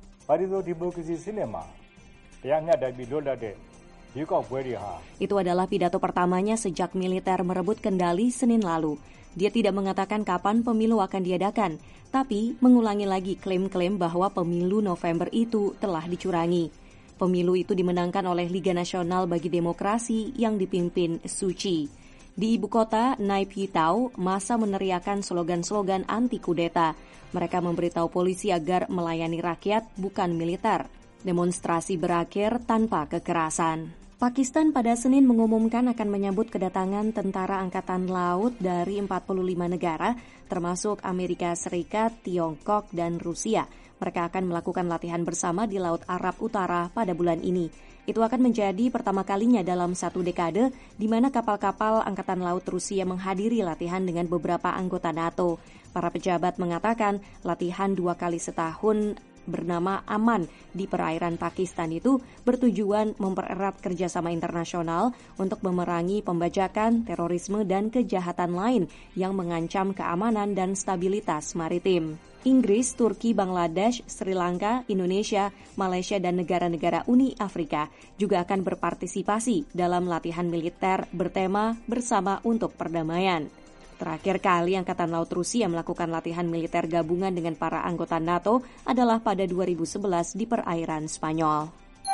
Itu adalah pidato pertamanya sejak militer merebut kendali Senin lalu. Dia tidak mengatakan kapan pemilu akan diadakan, tapi mengulangi lagi klaim-klaim bahwa pemilu November itu telah dicurangi. Pemilu itu dimenangkan oleh Liga Nasional bagi Demokrasi yang dipimpin Suu Kyi. Di ibu kota, Nay Pyi Taw, massa meneriakan slogan-slogan anti-kudeta. Mereka memberitahu polisi agar melayani rakyat, bukan militer. Demonstrasi berakhir tanpa kekerasan. Pakistan pada Senin mengumumkan akan menyambut kedatangan tentara angkatan laut dari 45 negara, termasuk Amerika Serikat, Tiongkok, dan Rusia. Mereka akan melakukan latihan bersama di Laut Arab Utara pada bulan ini. Itu akan menjadi pertama kalinya dalam satu dekade di mana kapal-kapal angkatan laut Rusia menghadiri latihan dengan beberapa anggota NATO. Para pejabat mengatakan latihan 2 kali setahun bernama Aman di perairan Pakistan itu bertujuan mempererat kerjasama internasional untuk memerangi pembajakan, terorisme, dan kejahatan lain yang mengancam keamanan dan stabilitas maritim. Inggris, Turki, Bangladesh, Sri Lanka, Indonesia, Malaysia, dan negara-negara Uni Afrika juga akan berpartisipasi dalam latihan militer bertema Bersama untuk Perdamaian. Terakhir kali Angkatan Laut Rusia melakukan latihan militer gabungan dengan para anggota NATO adalah pada 2011 di perairan Spanyol.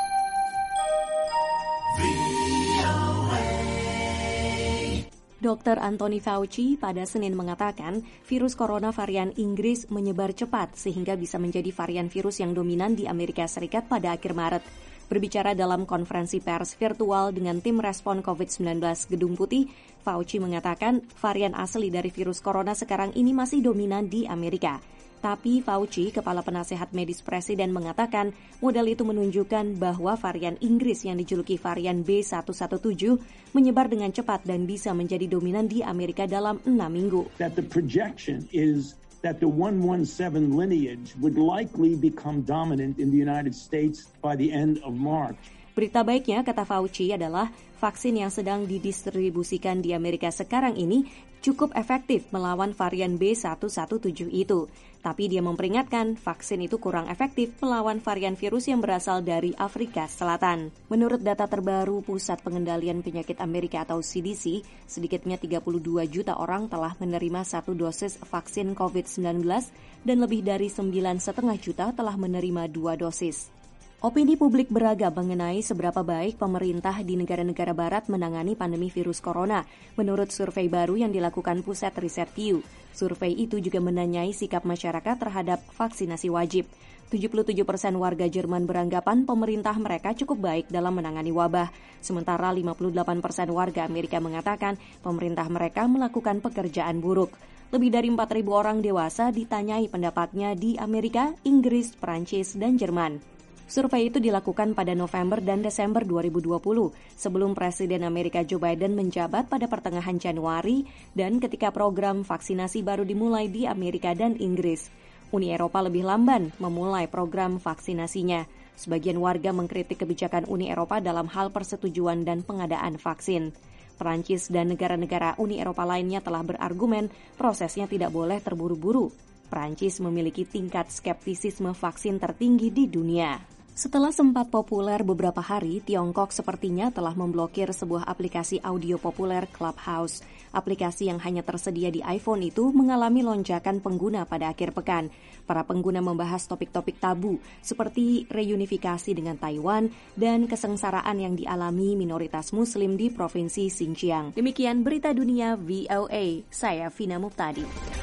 Dr. Anthony Fauci pada Senin mengatakan virus corona varian Inggris menyebar cepat sehingga bisa menjadi varian virus yang dominan di Amerika Serikat pada akhir Maret. Berbicara dalam konferensi pers virtual dengan tim respon COVID-19 Gedung Putih, Fauci mengatakan varian asli dari virus corona sekarang ini masih dominan di Amerika. Tapi Fauci, kepala penasehat medis presiden, mengatakan model itu menunjukkan bahwa varian Inggris yang dijuluki varian B117 menyebar dengan cepat dan bisa menjadi dominan di Amerika dalam 6 minggu. That the projection is that the 117 lineage would likely become dominant in the United States by the end of March. Berita baiknya, kata Fauci, adalah vaksin yang sedang didistribusikan di Amerika sekarang ini cukup efektif melawan varian B117 itu. Tapi dia memperingatkan vaksin itu kurang efektif melawan varian virus yang berasal dari Afrika Selatan. Menurut data terbaru Pusat Pengendalian Penyakit Amerika atau CDC, sedikitnya 32 juta orang telah menerima 1 dosis vaksin COVID-19 dan lebih dari 9,5 juta telah menerima 2 dosis. Opini publik beragam mengenai seberapa baik pemerintah di negara-negara barat menangani pandemi virus corona, menurut survei baru yang dilakukan Pusat Riset Pew. Survei itu juga menanyai sikap masyarakat terhadap vaksinasi wajib. 77% warga Jerman beranggapan pemerintah mereka cukup baik dalam menangani wabah, sementara 58% warga Amerika mengatakan pemerintah mereka melakukan pekerjaan buruk. Lebih dari 4.000 orang dewasa ditanyai pendapatnya di Amerika, Inggris, Prancis, dan Jerman. Survei itu dilakukan pada November dan Desember 2020, sebelum Presiden Amerika Joe Biden menjabat pada pertengahan Januari dan ketika program vaksinasi baru dimulai di Amerika dan Inggris. Uni Eropa lebih lamban memulai program vaksinasinya. Sebagian warga mengkritik kebijakan Uni Eropa dalam hal persetujuan dan pengadaan vaksin. Perancis dan negara-negara Uni Eropa lainnya telah berargumen prosesnya tidak boleh terburu-buru. Perancis memiliki tingkat skeptisisme vaksin tertinggi di dunia. Setelah sempat populer beberapa hari, Tiongkok sepertinya telah memblokir sebuah aplikasi audio populer Clubhouse. Aplikasi yang hanya tersedia di iPhone itu mengalami lonjakan pengguna pada akhir pekan. Para pengguna membahas topik-topik tabu seperti reunifikasi dengan Taiwan dan kesengsaraan yang dialami minoritas Muslim di Provinsi Xinjiang. Demikian berita dunia VOA. Saya Vina Muptadi.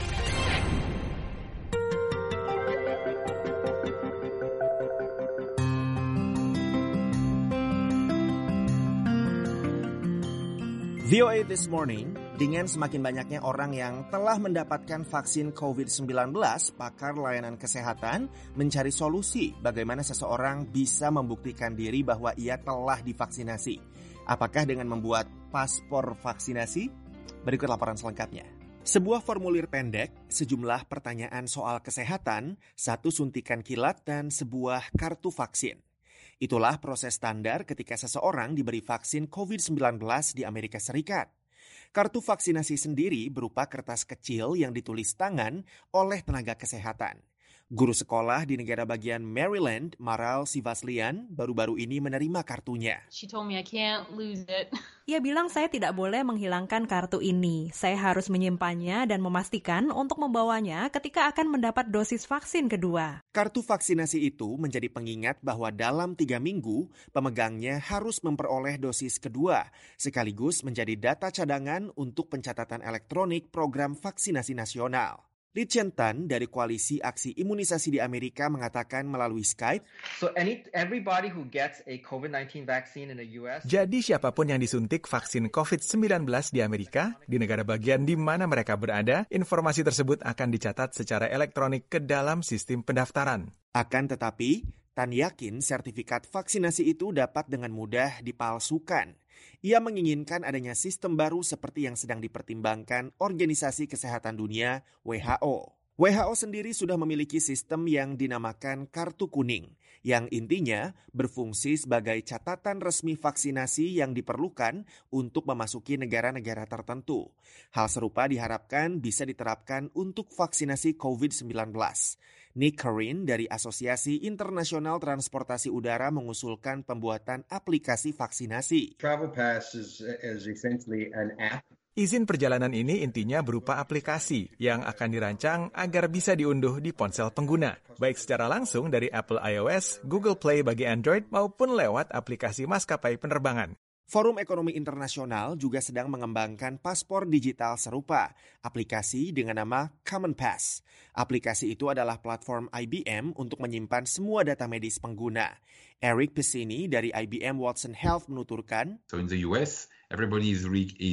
VOA This Morning, dengan semakin banyaknya orang yang telah mendapatkan vaksin COVID-19, pakar layanan kesehatan mencari solusi bagaimana seseorang bisa membuktikan diri bahwa ia telah divaksinasi. Apakah dengan membuat paspor vaksinasi? Berikut laporan selengkapnya. Sebuah formulir pendek, sejumlah pertanyaan soal kesehatan, 1 suntikan kilat, dan sebuah kartu vaksin. Itulah proses standar ketika seseorang diberi vaksin COVID-19 di Amerika Serikat. Kartu vaksinasi sendiri berupa kertas kecil yang ditulis tangan oleh tenaga kesehatan. Guru sekolah di negara bagian Maryland, Maral Sivaslian, baru-baru ini menerima kartunya. She told me I can't lose it. Ia bilang saya tidak boleh menghilangkan kartu ini. Saya harus menyimpannya dan memastikan untuk membawanya ketika akan mendapat dosis vaksin kedua. Kartu vaksinasi itu menjadi pengingat bahwa dalam 3 minggu, pemegangnya harus memperoleh dosis kedua, sekaligus menjadi data cadangan untuk pencatatan elektronik program vaksinasi nasional. Li Chen-tan dari Koalisi Aksi Imunisasi di Amerika mengatakan melalui Skype, everybody who gets a COVID-19 vaccine in the US. Jadi siapapun yang disuntik vaksin COVID-19 di Amerika, di negara bagian di mana mereka berada, informasi tersebut akan dicatat secara elektronik ke dalam sistem pendaftaran. Akan tetapi, Tan yakin sertifikat vaksinasi itu dapat dengan mudah dipalsukan. Ia menginginkan adanya sistem baru seperti yang sedang dipertimbangkan Organisasi Kesehatan Dunia (WHO). WHO sendiri sudah memiliki sistem yang dinamakan Kartu Kuning, yang intinya berfungsi sebagai catatan resmi vaksinasi yang diperlukan untuk memasuki negara-negara tertentu. Hal serupa diharapkan bisa diterapkan untuk vaksinasi COVID-19. Nick Corinne dari Asosiasi Internasional Transportasi Udara mengusulkan pembuatan aplikasi vaksinasi. Travel Pass is essentially an app. Izin perjalanan ini intinya berupa aplikasi yang akan dirancang agar bisa diunduh di ponsel pengguna, baik secara langsung dari Apple iOS, Google Play bagi Android, maupun lewat aplikasi maskapai penerbangan. Forum Ekonomi Internasional juga sedang mengembangkan paspor digital serupa, aplikasi dengan nama Common Pass. Aplikasi itu adalah platform IBM untuk menyimpan semua data medis pengguna. Eric Pesini dari IBM Watson Health menuturkan, So in the US, everybody is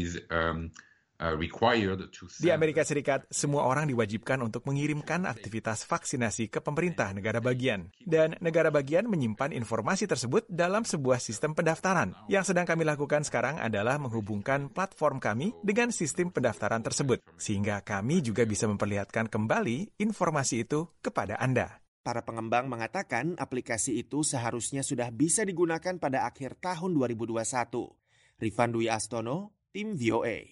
required to send... Di Amerika Serikat, semua orang diwajibkan untuk mengirimkan aktivitas vaksinasi ke pemerintah negara bagian. Dan negara bagian menyimpan informasi tersebut dalam sebuah sistem pendaftaran. Yang sedang kami lakukan sekarang adalah menghubungkan platform kami dengan sistem pendaftaran tersebut, sehingga kami juga bisa memperlihatkan kembali informasi itu kepada Anda. Para pengembang mengatakan aplikasi itu seharusnya sudah bisa digunakan pada akhir tahun 2021. Rifan Dwi Astono, Tim VOA.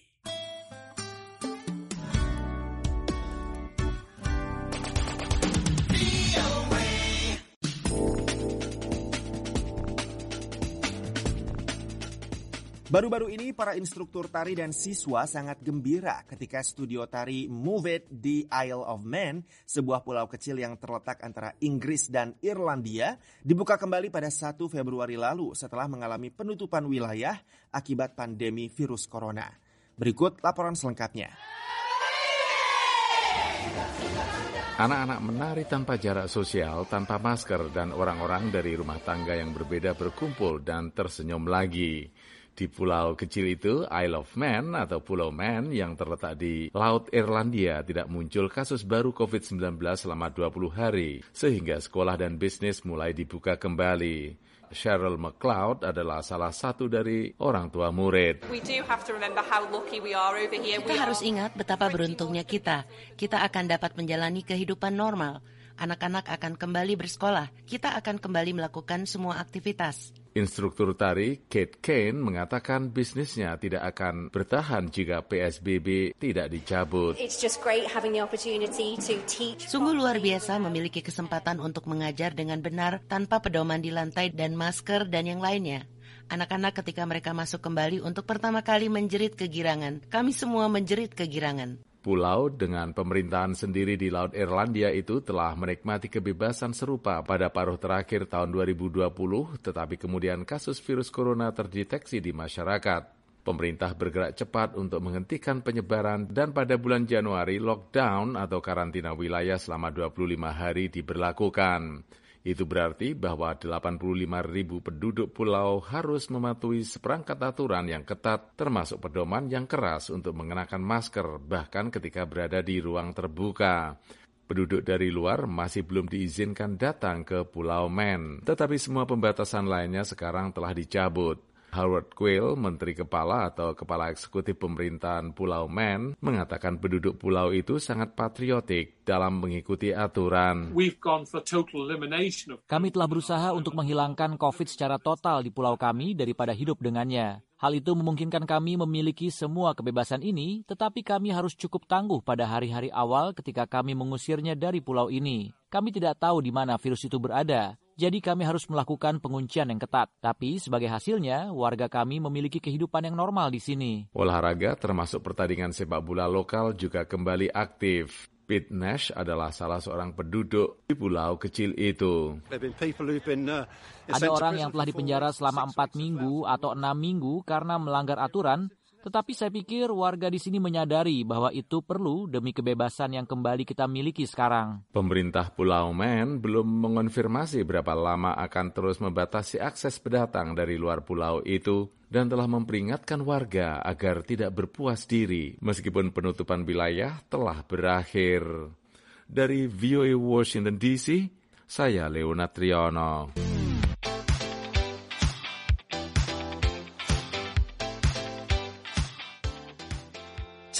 Baru-baru ini, para instruktur tari dan siswa sangat gembira ketika studio tari Move It di Isle of Man, sebuah pulau kecil yang terletak antara Inggris dan Irlandia, dibuka kembali pada 1 Februari lalu setelah mengalami penutupan wilayah akibat pandemi virus corona. Berikut laporan selengkapnya. Anak-anak menari tanpa jarak sosial, tanpa masker, dan orang-orang dari rumah tangga yang berbeda berkumpul dan tersenyum lagi. Di pulau kecil itu, Isle of Man atau Pulau Man yang terletak di Laut Irlandia tidak muncul kasus baru COVID-19 selama 20 hari, sehingga sekolah dan bisnis mulai dibuka kembali. Cheryl McLeod adalah salah satu dari orang tua murid. Kita harus ingat betapa beruntungnya kita. Kita akan dapat menjalani kehidupan normal. Anak-anak akan kembali bersekolah. Kita akan kembali melakukan semua aktivitas. Instruktur tari Kate Kane mengatakan bisnisnya tidak akan bertahan jika PSBB tidak dicabut. Sungguh luar biasa memiliki kesempatan untuk mengajar dengan benar tanpa pedoman di lantai dan masker dan yang lainnya. Anak-anak ketika mereka masuk kembali untuk pertama kali menjerit kegirangan. Kami semua menjerit kegirangan. Pulau dengan pemerintahan sendiri di Laut Irlandia itu telah menikmati kebebasan serupa pada paruh terakhir tahun 2020, tetapi kemudian kasus virus corona terdeteksi di masyarakat. Pemerintah bergerak cepat untuk menghentikan penyebaran dan pada bulan Januari lockdown atau karantina wilayah selama 25 hari diberlakukan. Itu berarti bahwa 85.000 penduduk pulau harus mematuhi seperangkat aturan yang ketat, termasuk pedoman yang keras untuk mengenakan masker, bahkan ketika berada di ruang terbuka. Penduduk dari luar masih belum diizinkan datang ke Pulau Man, tetapi semua pembatasan lainnya sekarang telah dicabut. Howard Quill, Menteri Kepala atau Kepala Eksekutif Pemerintahan Pulau Man, mengatakan penduduk pulau itu sangat patriotik dalam mengikuti aturan. Kami telah berusaha untuk menghilangkan COVID secara total di pulau kami daripada hidup dengannya. Hal itu memungkinkan kami memiliki semua kebebasan ini, tetapi kami harus cukup tangguh pada hari-hari awal ketika kami mengusirnya dari pulau ini. Kami tidak tahu di mana virus itu berada. Jadi kami harus melakukan penguncian yang ketat. Tapi sebagai hasilnya, warga kami memiliki kehidupan yang normal di sini. Olahraga termasuk pertandingan sepak bola lokal juga kembali aktif. Pete Nash adalah salah seorang penduduk di pulau kecil itu. Ada orang yang telah dipenjara selama 4 minggu atau 6 minggu karena melanggar aturan, tetapi saya pikir warga di sini menyadari bahwa itu perlu demi kebebasan yang kembali kita miliki sekarang. Pemerintah Pulau Man belum mengonfirmasi berapa lama akan terus membatasi akses pendatang dari luar pulau itu dan telah memperingatkan warga agar tidak berpuas diri meskipun penutupan wilayah telah berakhir. Dari VOA Washington DC, saya Leonard Triono.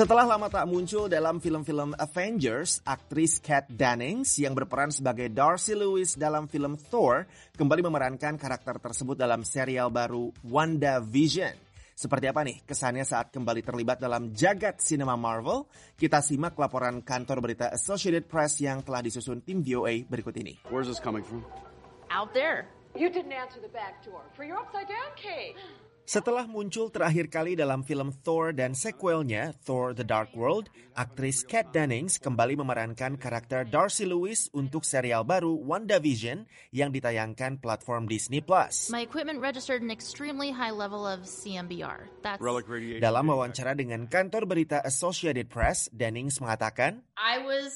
Setelah lama tak muncul dalam film-film Avengers, aktris Kat Dennings yang berperan sebagai Darcy Lewis dalam film Thor kembali memerankan karakter tersebut dalam serial baru WandaVision. Seperti apa nih kesannya saat kembali terlibat dalam jagat sinema Marvel? Kita simak laporan kantor berita Associated Press yang telah disusun tim VOA berikut ini. Where's this coming from? Out there. You didn't answer the back door for your upside down cake. Setelah muncul terakhir kali dalam film Thor dan sequelnya, Thor The Dark World, aktris Kat Dennings kembali memerankan karakter Darcy Lewis untuk serial baru WandaVision yang ditayangkan platform Disney+. My equipment registered an extremely high level of CMBR. Dalam wawancara dengan kantor berita Associated Press, Dennings mengatakan, I was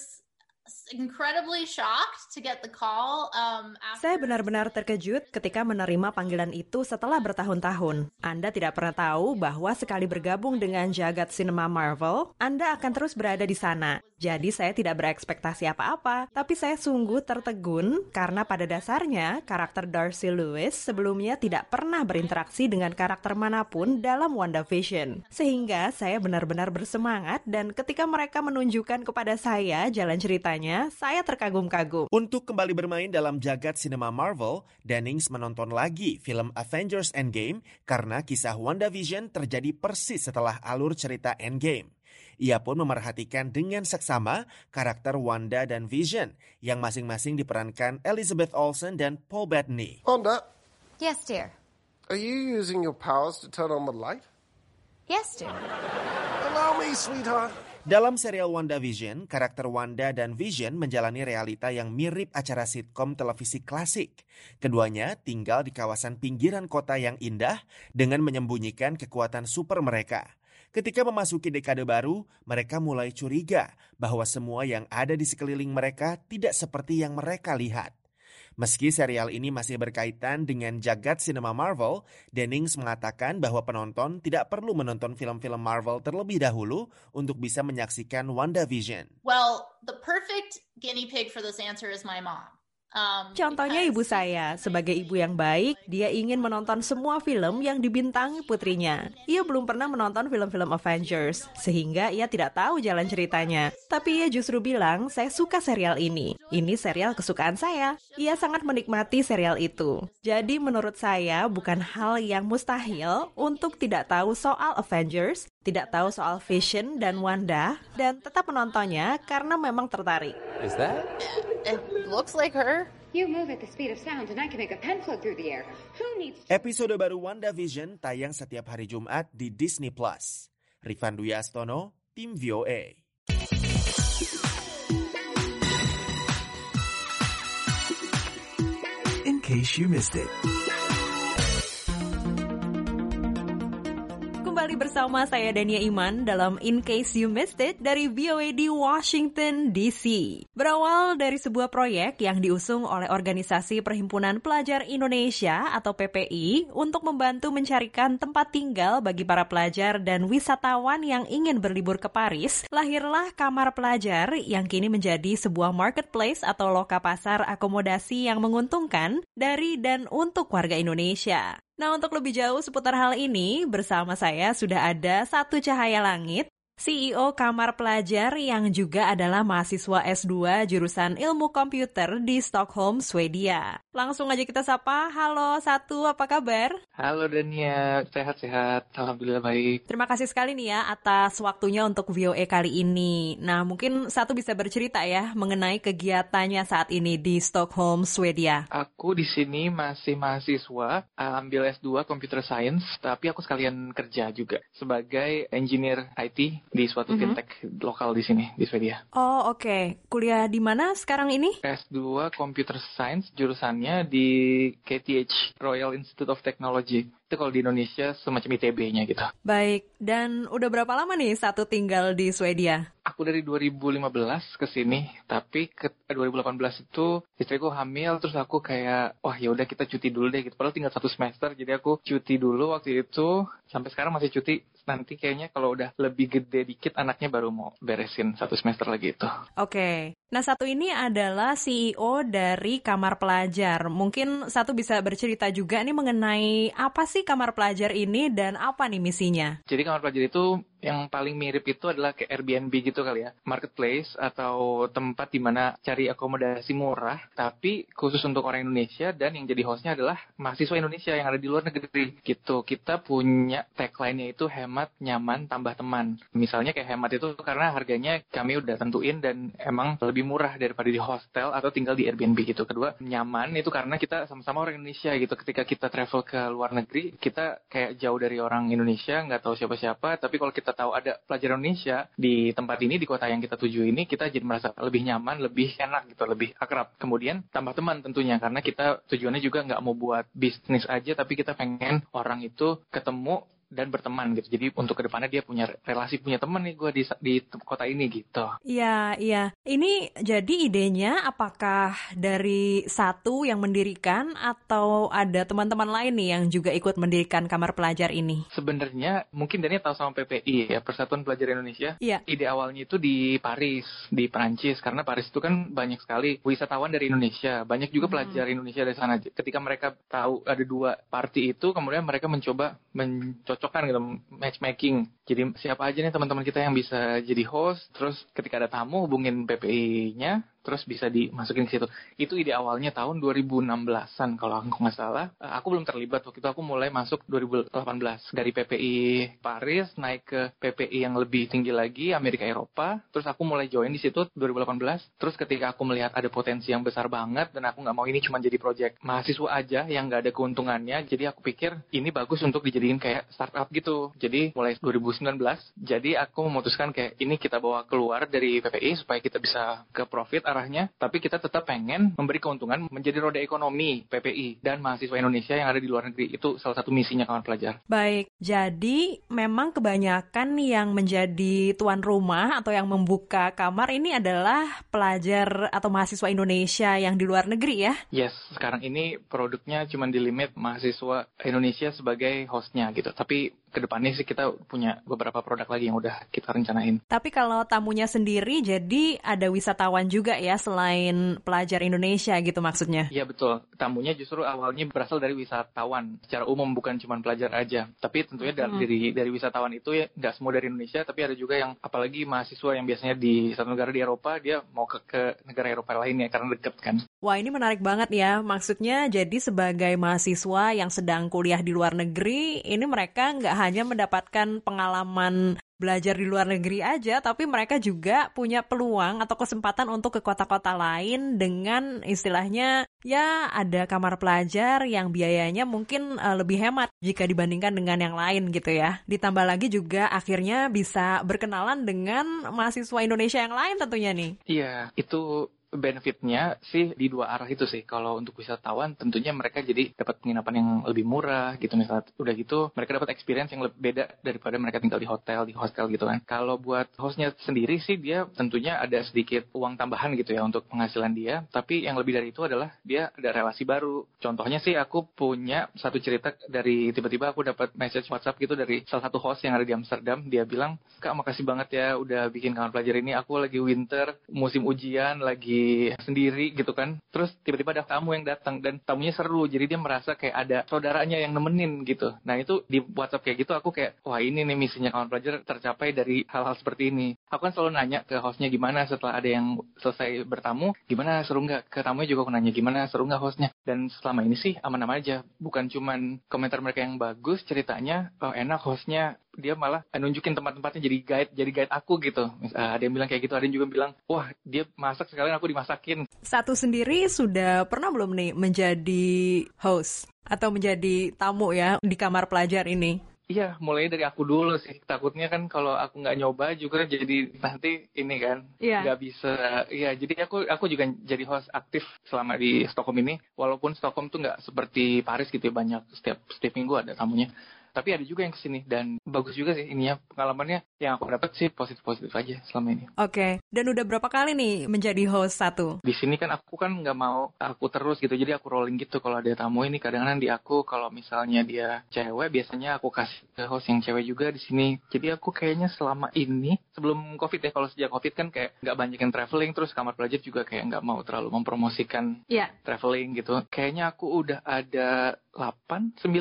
incredibly shocked to get the call. Saya benar-benar terkejut ketika menerima panggilan itu setelah bertahun-tahun. Anda tidak pernah tahu bahwa sekali bergabung dengan jagat sinema Marvel, Anda akan terus berada di sana. Jadi saya tidak berekspektasi apa-apa, tapi saya sungguh tertegun karena pada dasarnya karakter Darcy Lewis sebelumnya tidak pernah berinteraksi dengan karakter manapun dalam WandaVision. Sehingga saya benar-benar bersemangat dan ketika mereka menunjukkan kepada saya jalan ceritanya, saya terkagum-kagum. Untuk kembali bermain dalam jagat sinema Marvel, Dennings menonton lagi film Avengers Endgame karena kisah WandaVision terjadi persis setelah alur cerita Endgame. Ia pun memerhatikan dengan seksama karakter Wanda dan Vision yang masing-masing diperankan Elizabeth Olsen dan Paul Bettany. Wanda? Yes, dear. Are you using your powers to turn on the light? Yes, dear. Allow me, sweetheart. Dalam serial WandaVision, karakter Wanda dan Vision menjalani realita yang mirip acara sitkom televisi klasik. Keduanya tinggal di kawasan pinggiran kota yang indah dengan menyembunyikan kekuatan super mereka. Ketika memasuki dekade baru, mereka mulai curiga bahwa semua yang ada di sekeliling mereka tidak seperti yang mereka lihat. Meski serial ini masih berkaitan dengan jagat sinema Marvel, Dennings mengatakan bahwa penonton tidak perlu menonton film-film Marvel terlebih dahulu untuk bisa menyaksikan WandaVision. Well, the perfect guinea pig for this answer is my mom. Contohnya ibu saya, sebagai ibu yang baik, dia ingin menonton semua film yang dibintangi putrinya. Ia belum pernah menonton film-film Avengers, sehingga ia tidak tahu jalan ceritanya. Tapi ia justru bilang, saya suka serial ini. Ini serial kesukaan saya. Ia sangat menikmati serial itu. Jadi menurut saya, bukan hal yang mustahil untuk tidak tahu soal Avengers, tidak tahu soal Vision dan Wanda, dan tetap menontonnya karena memang tertarik. Is that? It looks like her. You move at the speed of sound and I can make a pen float through the air. Who needs... Episode baru WandaVision tayang setiap hari Jumat di Disney+. Rifan Dwi Astono, tim VOA. In case you missed it. Kembali bersama saya Dania Iman dalam In Case You Missed It dari VOA di Washington DC. Berawal dari sebuah proyek yang diusung oleh Organisasi Perhimpunan Pelajar Indonesia atau PPI untuk membantu mencarikan tempat tinggal bagi para pelajar dan wisatawan yang ingin berlibur ke Paris, lahirlah Kamar Pelajar yang kini menjadi sebuah marketplace atau loka pasar akomodasi yang menguntungkan dari dan untuk warga Indonesia. Nah, untuk lebih jauh seputar hal ini, bersama saya sudah ada Satu Cahaya Langit, CEO Kamar Pelajar yang juga adalah mahasiswa S2 jurusan Ilmu Komputer di Stockholm, Swedia. Langsung aja kita sapa. Halo Satu, apa kabar? Halo Dania, sehat-sehat. Alhamdulillah baik. Terima kasih sekali nih ya atas waktunya untuk VOA kali ini. Nah, mungkin Satu bisa bercerita ya mengenai kegiatannya saat ini di Stockholm, Swedia. Aku di sini masih mahasiswa, ambil S2 Computer Science, tapi aku sekalian kerja juga sebagai engineer IT di suatu fintech lokal di sini, di Swedia. Oh, oke. Kuliah di mana sekarang ini? S2 Computer Science, jurusannya di KTH, Royal Institute of Technology. Itu kalau di Indonesia semacam ITB-nya gitu. Baik, dan udah berapa lama nih Satu tinggal di Swedia? Aku dari 2015 ke sini, tapi ke 2018 itu istriku hamil, terus aku kayak, wah ya udah kita cuti dulu deh gitu. Padahal tinggal 1 semester, jadi aku cuti dulu waktu itu, sampai sekarang masih cuti. Nanti kayaknya kalau udah lebih gede dikit anaknya baru mau beresin 1 semester lagi itu. Oke. Nah, Satu ini adalah CEO dari Kamar Pelajar. Mungkin Satu bisa bercerita juga nih mengenai apa sih Kamar Pelajar ini dan apa nih misinya? Jadi Kamar Pelajar itu yang paling mirip itu adalah kayak Airbnb gitu kali ya, marketplace atau tempat di mana cari akomodasi murah, tapi khusus untuk orang Indonesia dan yang jadi hostnya adalah mahasiswa Indonesia yang ada di luar negeri gitu. Kita punya tagline-nya itu hemat, nyaman, tambah teman. Misalnya kayak hemat itu karena harganya kami udah tentuin dan emang lebih murah daripada di hostel atau tinggal di Airbnb gitu. Kedua, nyaman itu karena kita sama-sama orang Indonesia gitu. Ketika kita travel ke luar negeri, kita kayak jauh dari orang Indonesia, nggak tahu siapa-siapa, tapi kalau kita tahu ada pelajar Indonesia di tempat ini, di kota yang kita tuju ini, kita jadi merasa lebih nyaman, lebih enak gitu, lebih akrab. Kemudian tambah teman tentunya, karena kita tujuannya juga nggak mau buat bisnis aja, tapi kita pengen orang itu ketemu dan berteman gitu. Jadi untuk kedepannya dia punya relasi, punya teman nih gue di kota ini gitu. Iya. Ini jadi idenya apakah dari satu yang mendirikan atau ada teman-teman lain nih yang juga ikut mendirikan kamar pelajar ini? Sebenarnya mungkin Dania tahu sama PPI ya, Persatuan Pelajar Indonesia. Iya. Ide awalnya itu di Paris, di Perancis, karena Paris itu kan banyak sekali wisatawan dari Indonesia, banyak juga pelajar Indonesia dari sana. Ketika mereka tahu ada 2 party itu, kemudian mereka mencoba mencocokkan gitu, matchmaking. Jadi siapa aja nih teman-teman kita yang bisa jadi host, terus ketika ada tamu hubungin PPI-nya, terus bisa dimasukin ke situ. Itu ide awalnya tahun 2016-an kalau aku nggak salah. Aku belum terlibat, waktu itu aku mulai masuk 2018. Dari PPI Paris naik ke PPI yang lebih tinggi lagi, Amerika Eropa. Terus aku mulai join di situ 2018. Terus ketika aku melihat ada potensi yang besar banget, dan aku nggak mau ini cuma jadi project mahasiswa aja yang nggak ada keuntungannya, jadi aku pikir ini bagus untuk dijadiin kayak startup gitu. Jadi mulai 2019, jadi aku memutuskan kayak ini kita bawa keluar dari PPI supaya kita bisa ke profit arahnya, tapi kita tetap pengen memberi keuntungan menjadi roda ekonomi PPI dan mahasiswa Indonesia yang ada di luar negeri. Itu salah satu misinya kawan pelajar. Baik, jadi memang kebanyakan yang menjadi tuan rumah atau yang membuka kamar ini adalah pelajar atau mahasiswa Indonesia yang di luar negeri ya? Yes, sekarang ini produknya cuma di limit mahasiswa Indonesia sebagai hostnya gitu. Tapi kedepannya sih kita punya beberapa produk lagi yang udah kita rencanain. Tapi kalau tamunya sendiri jadi ada wisatawan juga ya selain pelajar Indonesia gitu maksudnya? Iya betul, tamunya justru awalnya berasal dari wisatawan secara umum, bukan cuma pelajar aja. Tapi tentunya dari wisatawan itu ya nggak semua dari Indonesia, tapi ada juga yang apalagi mahasiswa yang biasanya di satu negara di Eropa, dia mau ke negara Eropa lainnya karena deket kan. Wah ini menarik banget ya, maksudnya jadi sebagai mahasiswa yang sedang kuliah di luar negeri, ini mereka nggak hanya mendapatkan pengalaman belajar di luar negeri aja, tapi mereka juga punya peluang atau kesempatan untuk ke kota-kota lain dengan istilahnya ya ada kamar pelajar yang biayanya mungkin lebih hemat jika dibandingkan dengan yang lain gitu ya. Ditambah lagi juga akhirnya bisa berkenalan dengan mahasiswa Indonesia yang lain tentunya nih. Iya, itu benefitnya sih di 2 arah itu sih. Kalau untuk wisatawan tentunya mereka jadi dapat penginapan yang lebih murah gitu misalnya. Udah gitu mereka dapat experience yang lebih beda daripada mereka tinggal di hostel gitu kan. Kalau buat hostnya sendiri sih dia tentunya ada sedikit uang tambahan gitu ya untuk penghasilan dia. Tapi yang lebih dari itu adalah dia ada relasi baru. Contohnya sih aku punya satu cerita dari tiba-tiba aku dapat message WhatsApp gitu dari salah satu host yang ada di Amsterdam. Dia bilang, "Kak, makasih banget ya udah bikin kamar pelajar ini. Aku lagi winter, musim ujian, lagi sendiri gitu kan." Terus tiba-tiba ada tamu yang datang dan tamunya seru, jadi dia merasa kayak ada saudaranya yang nemenin gitu. Nah itu di WhatsApp kayak gitu aku kayak wah ini nih misinya kawan pelajar tercapai dari hal-hal seperti ini. Aku kan selalu nanya ke hostnya gimana setelah ada yang selesai bertamu, gimana seru nggak, ke tamunya juga aku nanya gimana seru nggak hostnya. Dan selama ini sih aman-aman aja, bukan cuman komentar mereka yang bagus ceritanya, oh enak hostnya, dia malah nunjukin tempat-tempatnya jadi guide aku gitu. Ada yang bilang kayak gitu, ada yang juga bilang, wah dia masak sekalian aku dimasakin. Satu sendiri sudah pernah belum nih menjadi host atau menjadi tamu ya di kamar pelajar ini? Iya, mulai dari aku dulu sih. Takutnya kan kalau aku nggak nyoba juga jadi nanti ini kan nggak bisa. Iya, jadi aku juga jadi host aktif selama di Stockholm ini. Walaupun Stockholm tuh nggak seperti Paris gitu ya, banyak setiap minggu ada tamunya. Tapi ada juga yang kesini dan bagus juga sih ininya, pengalamannya yang aku dapat sih positif aja selama ini. Oke, dan udah berapa kali nih menjadi host satu? Di sini kan aku kan nggak mau aku terus gitu, jadi aku rolling gitu. Kalau ada tamu ini kadang-kadang di aku, kalau misalnya dia cewek biasanya aku kasih ke host yang cewek juga di sini. Jadi aku kayaknya selama ini sebelum COVID ya, kalau sejak COVID kan kayak nggak banyak yang traveling, terus kamar pelajar juga kayak nggak mau terlalu mempromosikan traveling gitu. Kayaknya aku udah ada 8, 9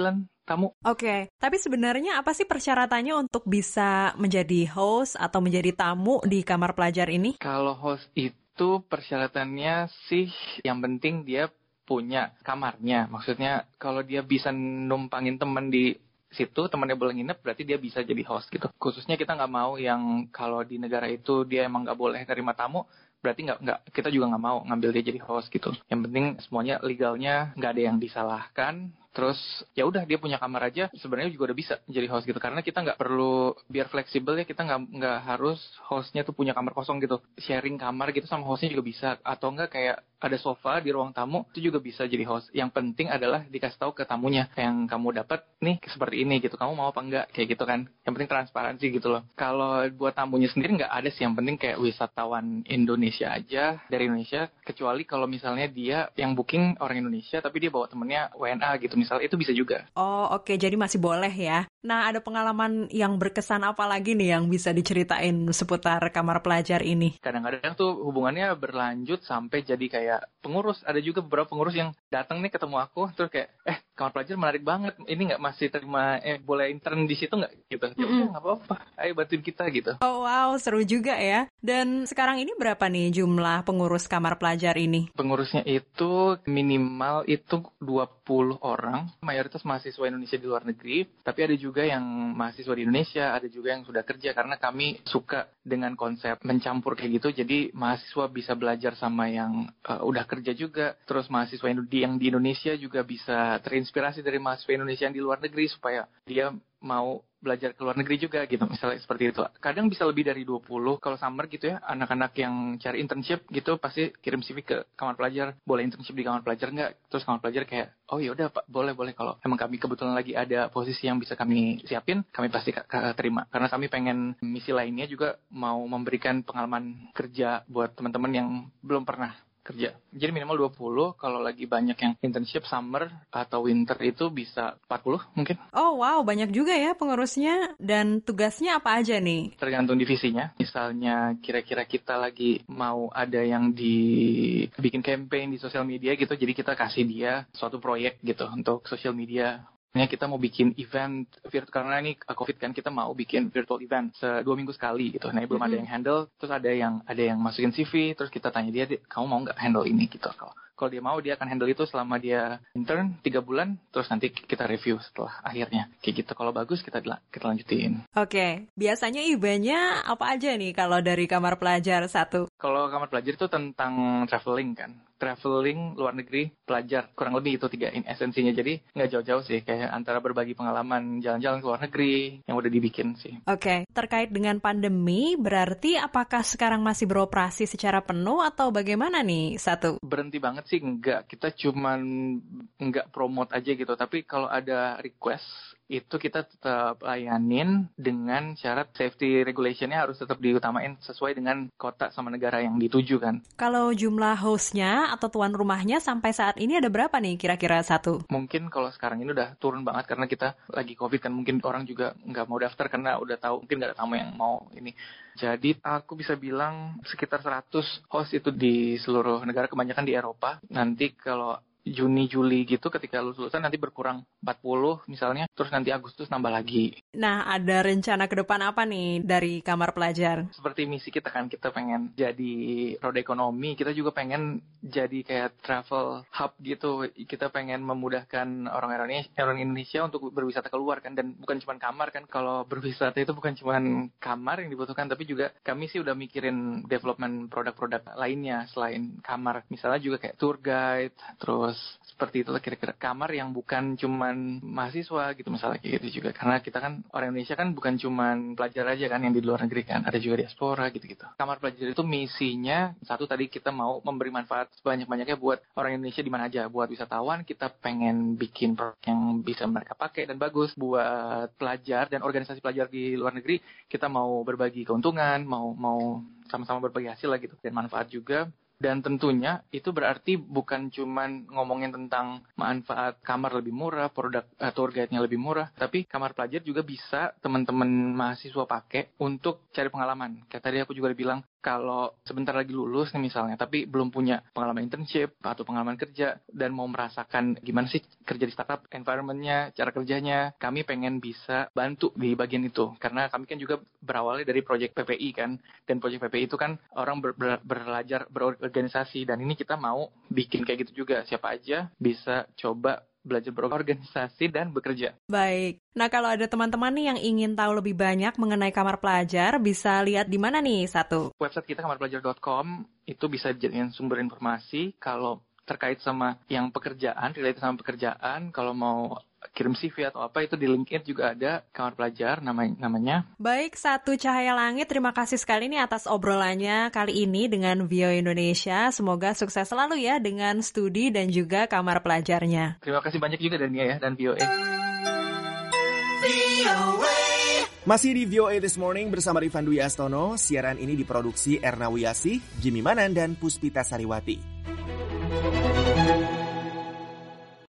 tamu. Oke, tapi sebenarnya apa sih persyaratannya untuk bisa menjadi host atau menjadi tamu di kamar pelajar ini? Kalau host itu persyaratannya sih yang penting dia punya kamarnya. Maksudnya kalau dia bisa numpangin teman di situ, temannya boleh nginep, berarti dia bisa jadi host gitu. Khususnya kita nggak mau yang kalau di negara itu dia emang nggak boleh terima tamu, berarti nggak kita juga nggak mau ngambil dia jadi host gitu. Yang penting semuanya legalnya nggak ada yang disalahkan. Terus ya udah dia punya kamar aja sebenarnya juga udah bisa jadi host gitu, karena kita nggak perlu, biar fleksibel ya, kita nggak harus hostnya tuh punya kamar kosong gitu, sharing kamar gitu sama hostnya juga bisa, atau enggak kayak ada sofa di ruang tamu itu juga bisa jadi host. Yang penting adalah dikasih tahu ke tamunya yang kamu dapat nih seperti ini gitu, kamu mau apa enggak kayak gitu kan. Yang penting transparansi gitu loh. Kalau buat tamunya sendiri nggak ada sih, yang penting kayak wisatawan Indonesia aja dari Indonesia, kecuali kalau misalnya dia yang booking orang Indonesia tapi dia bawa temennya WNA gitu misalnya, itu bisa juga. Oh oke, jadi masih boleh ya. Nah, ada pengalaman yang berkesan apa lagi nih yang bisa diceritain seputar kamar pelajar ini? Kadang-kadang tuh hubungannya berlanjut sampai jadi kayak pengurus. Ada juga beberapa pengurus yang datang nih ketemu aku, terus kayak, kamar pelajar menarik banget, ini nggak masih terima, boleh intern di situ nggak? Gitu. Ya udah nggak apa-apa, ayo bantuin kita gitu. Oh wow, seru juga ya. Dan sekarang ini berapa nih jumlah pengurus kamar pelajar ini? Pengurusnya itu minimal itu 20 orang, mayoritas mahasiswa Indonesia di luar negeri, tapi ada juga yang mahasiswa di Indonesia, ada juga yang sudah kerja, karena kami suka dengan konsep mencampur kayak gitu, jadi mahasiswa bisa belajar sama yang udah kerja juga, terus mahasiswa yang di Indonesia juga bisa terinspirasi dari mahasiswa Indonesia yang di luar negeri, supaya dia mau belajar ke luar negeri juga gitu, misalnya seperti itu. Kadang bisa lebih dari 20, kalau summer gitu ya, anak-anak yang cari internship gitu pasti kirim CV ke kamar pelajar, boleh internship di kamar pelajar nggak? Terus kamar pelajar kayak, oh yaudah Pak, boleh, kalau emang kami kebetulan lagi ada posisi yang bisa kami siapin, kami pasti terima. Karena kami pengen misi lainnya juga mau memberikan pengalaman kerja buat teman-teman yang belum pernah kerja. Jadi minimal 20, kalau lagi banyak yang internship summer atau winter itu bisa 40 mungkin. Oh wow, banyak juga ya pengurusnya. Dan tugasnya apa aja nih? Tergantung divisinya. Misalnya kira-kira kita lagi mau ada yang dibikin campaign di sosial media gitu, jadi kita kasih dia suatu proyek gitu untuk sosial media. Kita mau bikin event virtual, karena ini COVID kan, kita mau bikin virtual event 2 minggu sekali gitu. Nah, belum ada yang handle, terus ada yang masukin CV, terus kita tanya dia, kamu mau nggak handle ini gitu. Kalau dia mau, dia akan handle itu selama dia intern 3 bulan, terus nanti kita review setelah akhirnya. Kayak gitu, kalau bagus kita lanjutin. Oke, biasanya eventnya apa aja nih kalau dari kamar pelajar satu? Kalau kamar pelajar itu tentang traveling kan. Traveling luar negeri, pelajar, kurang lebih itu 3 esensinya. Jadi nggak jauh-jauh sih, kayak antara berbagi pengalaman jalan-jalan ke luar negeri yang udah dibikin sih. Oke, terkait dengan pandemi, berarti apakah sekarang masih beroperasi secara penuh atau bagaimana nih satu? Berhenti banget sih enggak, kita cuman enggak promote aja gitu, tapi kalau ada request itu kita tetap layanin dengan syarat safety regulation-nya harus tetap diutamain sesuai dengan kota sama negara yang dituju kan. Kalau jumlah hostnya atau tuan rumahnya sampai saat ini ada berapa nih kira-kira satu? Mungkin kalau sekarang ini udah turun banget karena kita lagi COVID kan, mungkin orang juga nggak mau daftar karena udah tahu mungkin nggak ada tamu yang mau ini. Jadi aku bisa bilang sekitar 100 host itu di seluruh negara, kebanyakan di Eropa. Nanti kalau Juni-Juli gitu ketika lulusan nanti berkurang 40 misalnya, terus nanti Agustus nambah lagi. Nah, ada rencana ke depan apa nih dari kamar pelajar? Seperti misi kita kan, kita pengen jadi roda ekonomi, kita juga pengen jadi kayak travel hub gitu. Kita pengen memudahkan orang Indonesia untuk berwisata keluar kan, dan bukan cuma kamar kan. Kalau berwisata itu bukan cuma kamar yang dibutuhkan, tapi juga kami sih udah mikirin development produk-produk lainnya selain kamar. Misalnya juga kayak tour guide, terus seperti itu kira-kira, kamar yang bukan cuman mahasiswa gitu misalnya kayak gitu juga, karena kita kan orang Indonesia kan bukan cuman pelajar aja kan yang di luar negeri kan, ada juga diaspora gitu-gitu. Kamar pelajar itu misinya satu tadi, kita mau memberi manfaat sebanyak-banyaknya buat orang Indonesia di mana aja. Buat wisatawan kita pengen bikin produk yang bisa mereka pakai dan bagus. Buat pelajar dan organisasi pelajar di luar negeri kita mau berbagi keuntungan, mau sama-sama berbagi hasil lah gitu, dan manfaat juga. Dan tentunya itu berarti bukan cuman ngomongin tentang manfaat kamar lebih murah, produk tour guide-nya lebih murah, tapi kamar pelajar juga bisa teman-teman mahasiswa pakai untuk cari pengalaman. Kayak tadi aku juga bilang, kalau sebentar lagi lulus nih misalnya, tapi belum punya pengalaman internship atau pengalaman kerja dan mau merasakan gimana sih kerja di startup, environment-nya, cara kerjanya, kami pengen bisa bantu di bagian itu. Karena kami kan juga berawalnya dari proyek PPI kan, dan proyek PPI itu kan orang belajar berorganisasi, dan ini kita mau bikin kayak gitu juga. Siapa aja bisa coba belajar berorganisasi dan bekerja. Baik. Nah, kalau ada teman-teman nih yang ingin tahu lebih banyak mengenai Kamar Pelajar, bisa lihat di mana nih, Satu? Website kita kamarpelajar.com, itu bisa dijadikan sumber informasi kalau terkait sama yang pekerjaan, related sama pekerjaan. Kalau mau kirim CV atau apa, itu di LinkedIn juga ada Kamar Pelajar namanya. Baik, Satu Cahaya Langit, terima kasih sekali nih atas obrolannya kali ini dengan VOA Indonesia. Semoga sukses selalu ya dengan studi dan juga Kamar Pelajarnya. Terima kasih banyak juga Dania ya, dan VOA. Masih di VOA This Morning bersama Rifan Dwi Astono. Siaran ini diproduksi Erna Wiyasih, Jimmy Manan, dan Puspita Sariwati.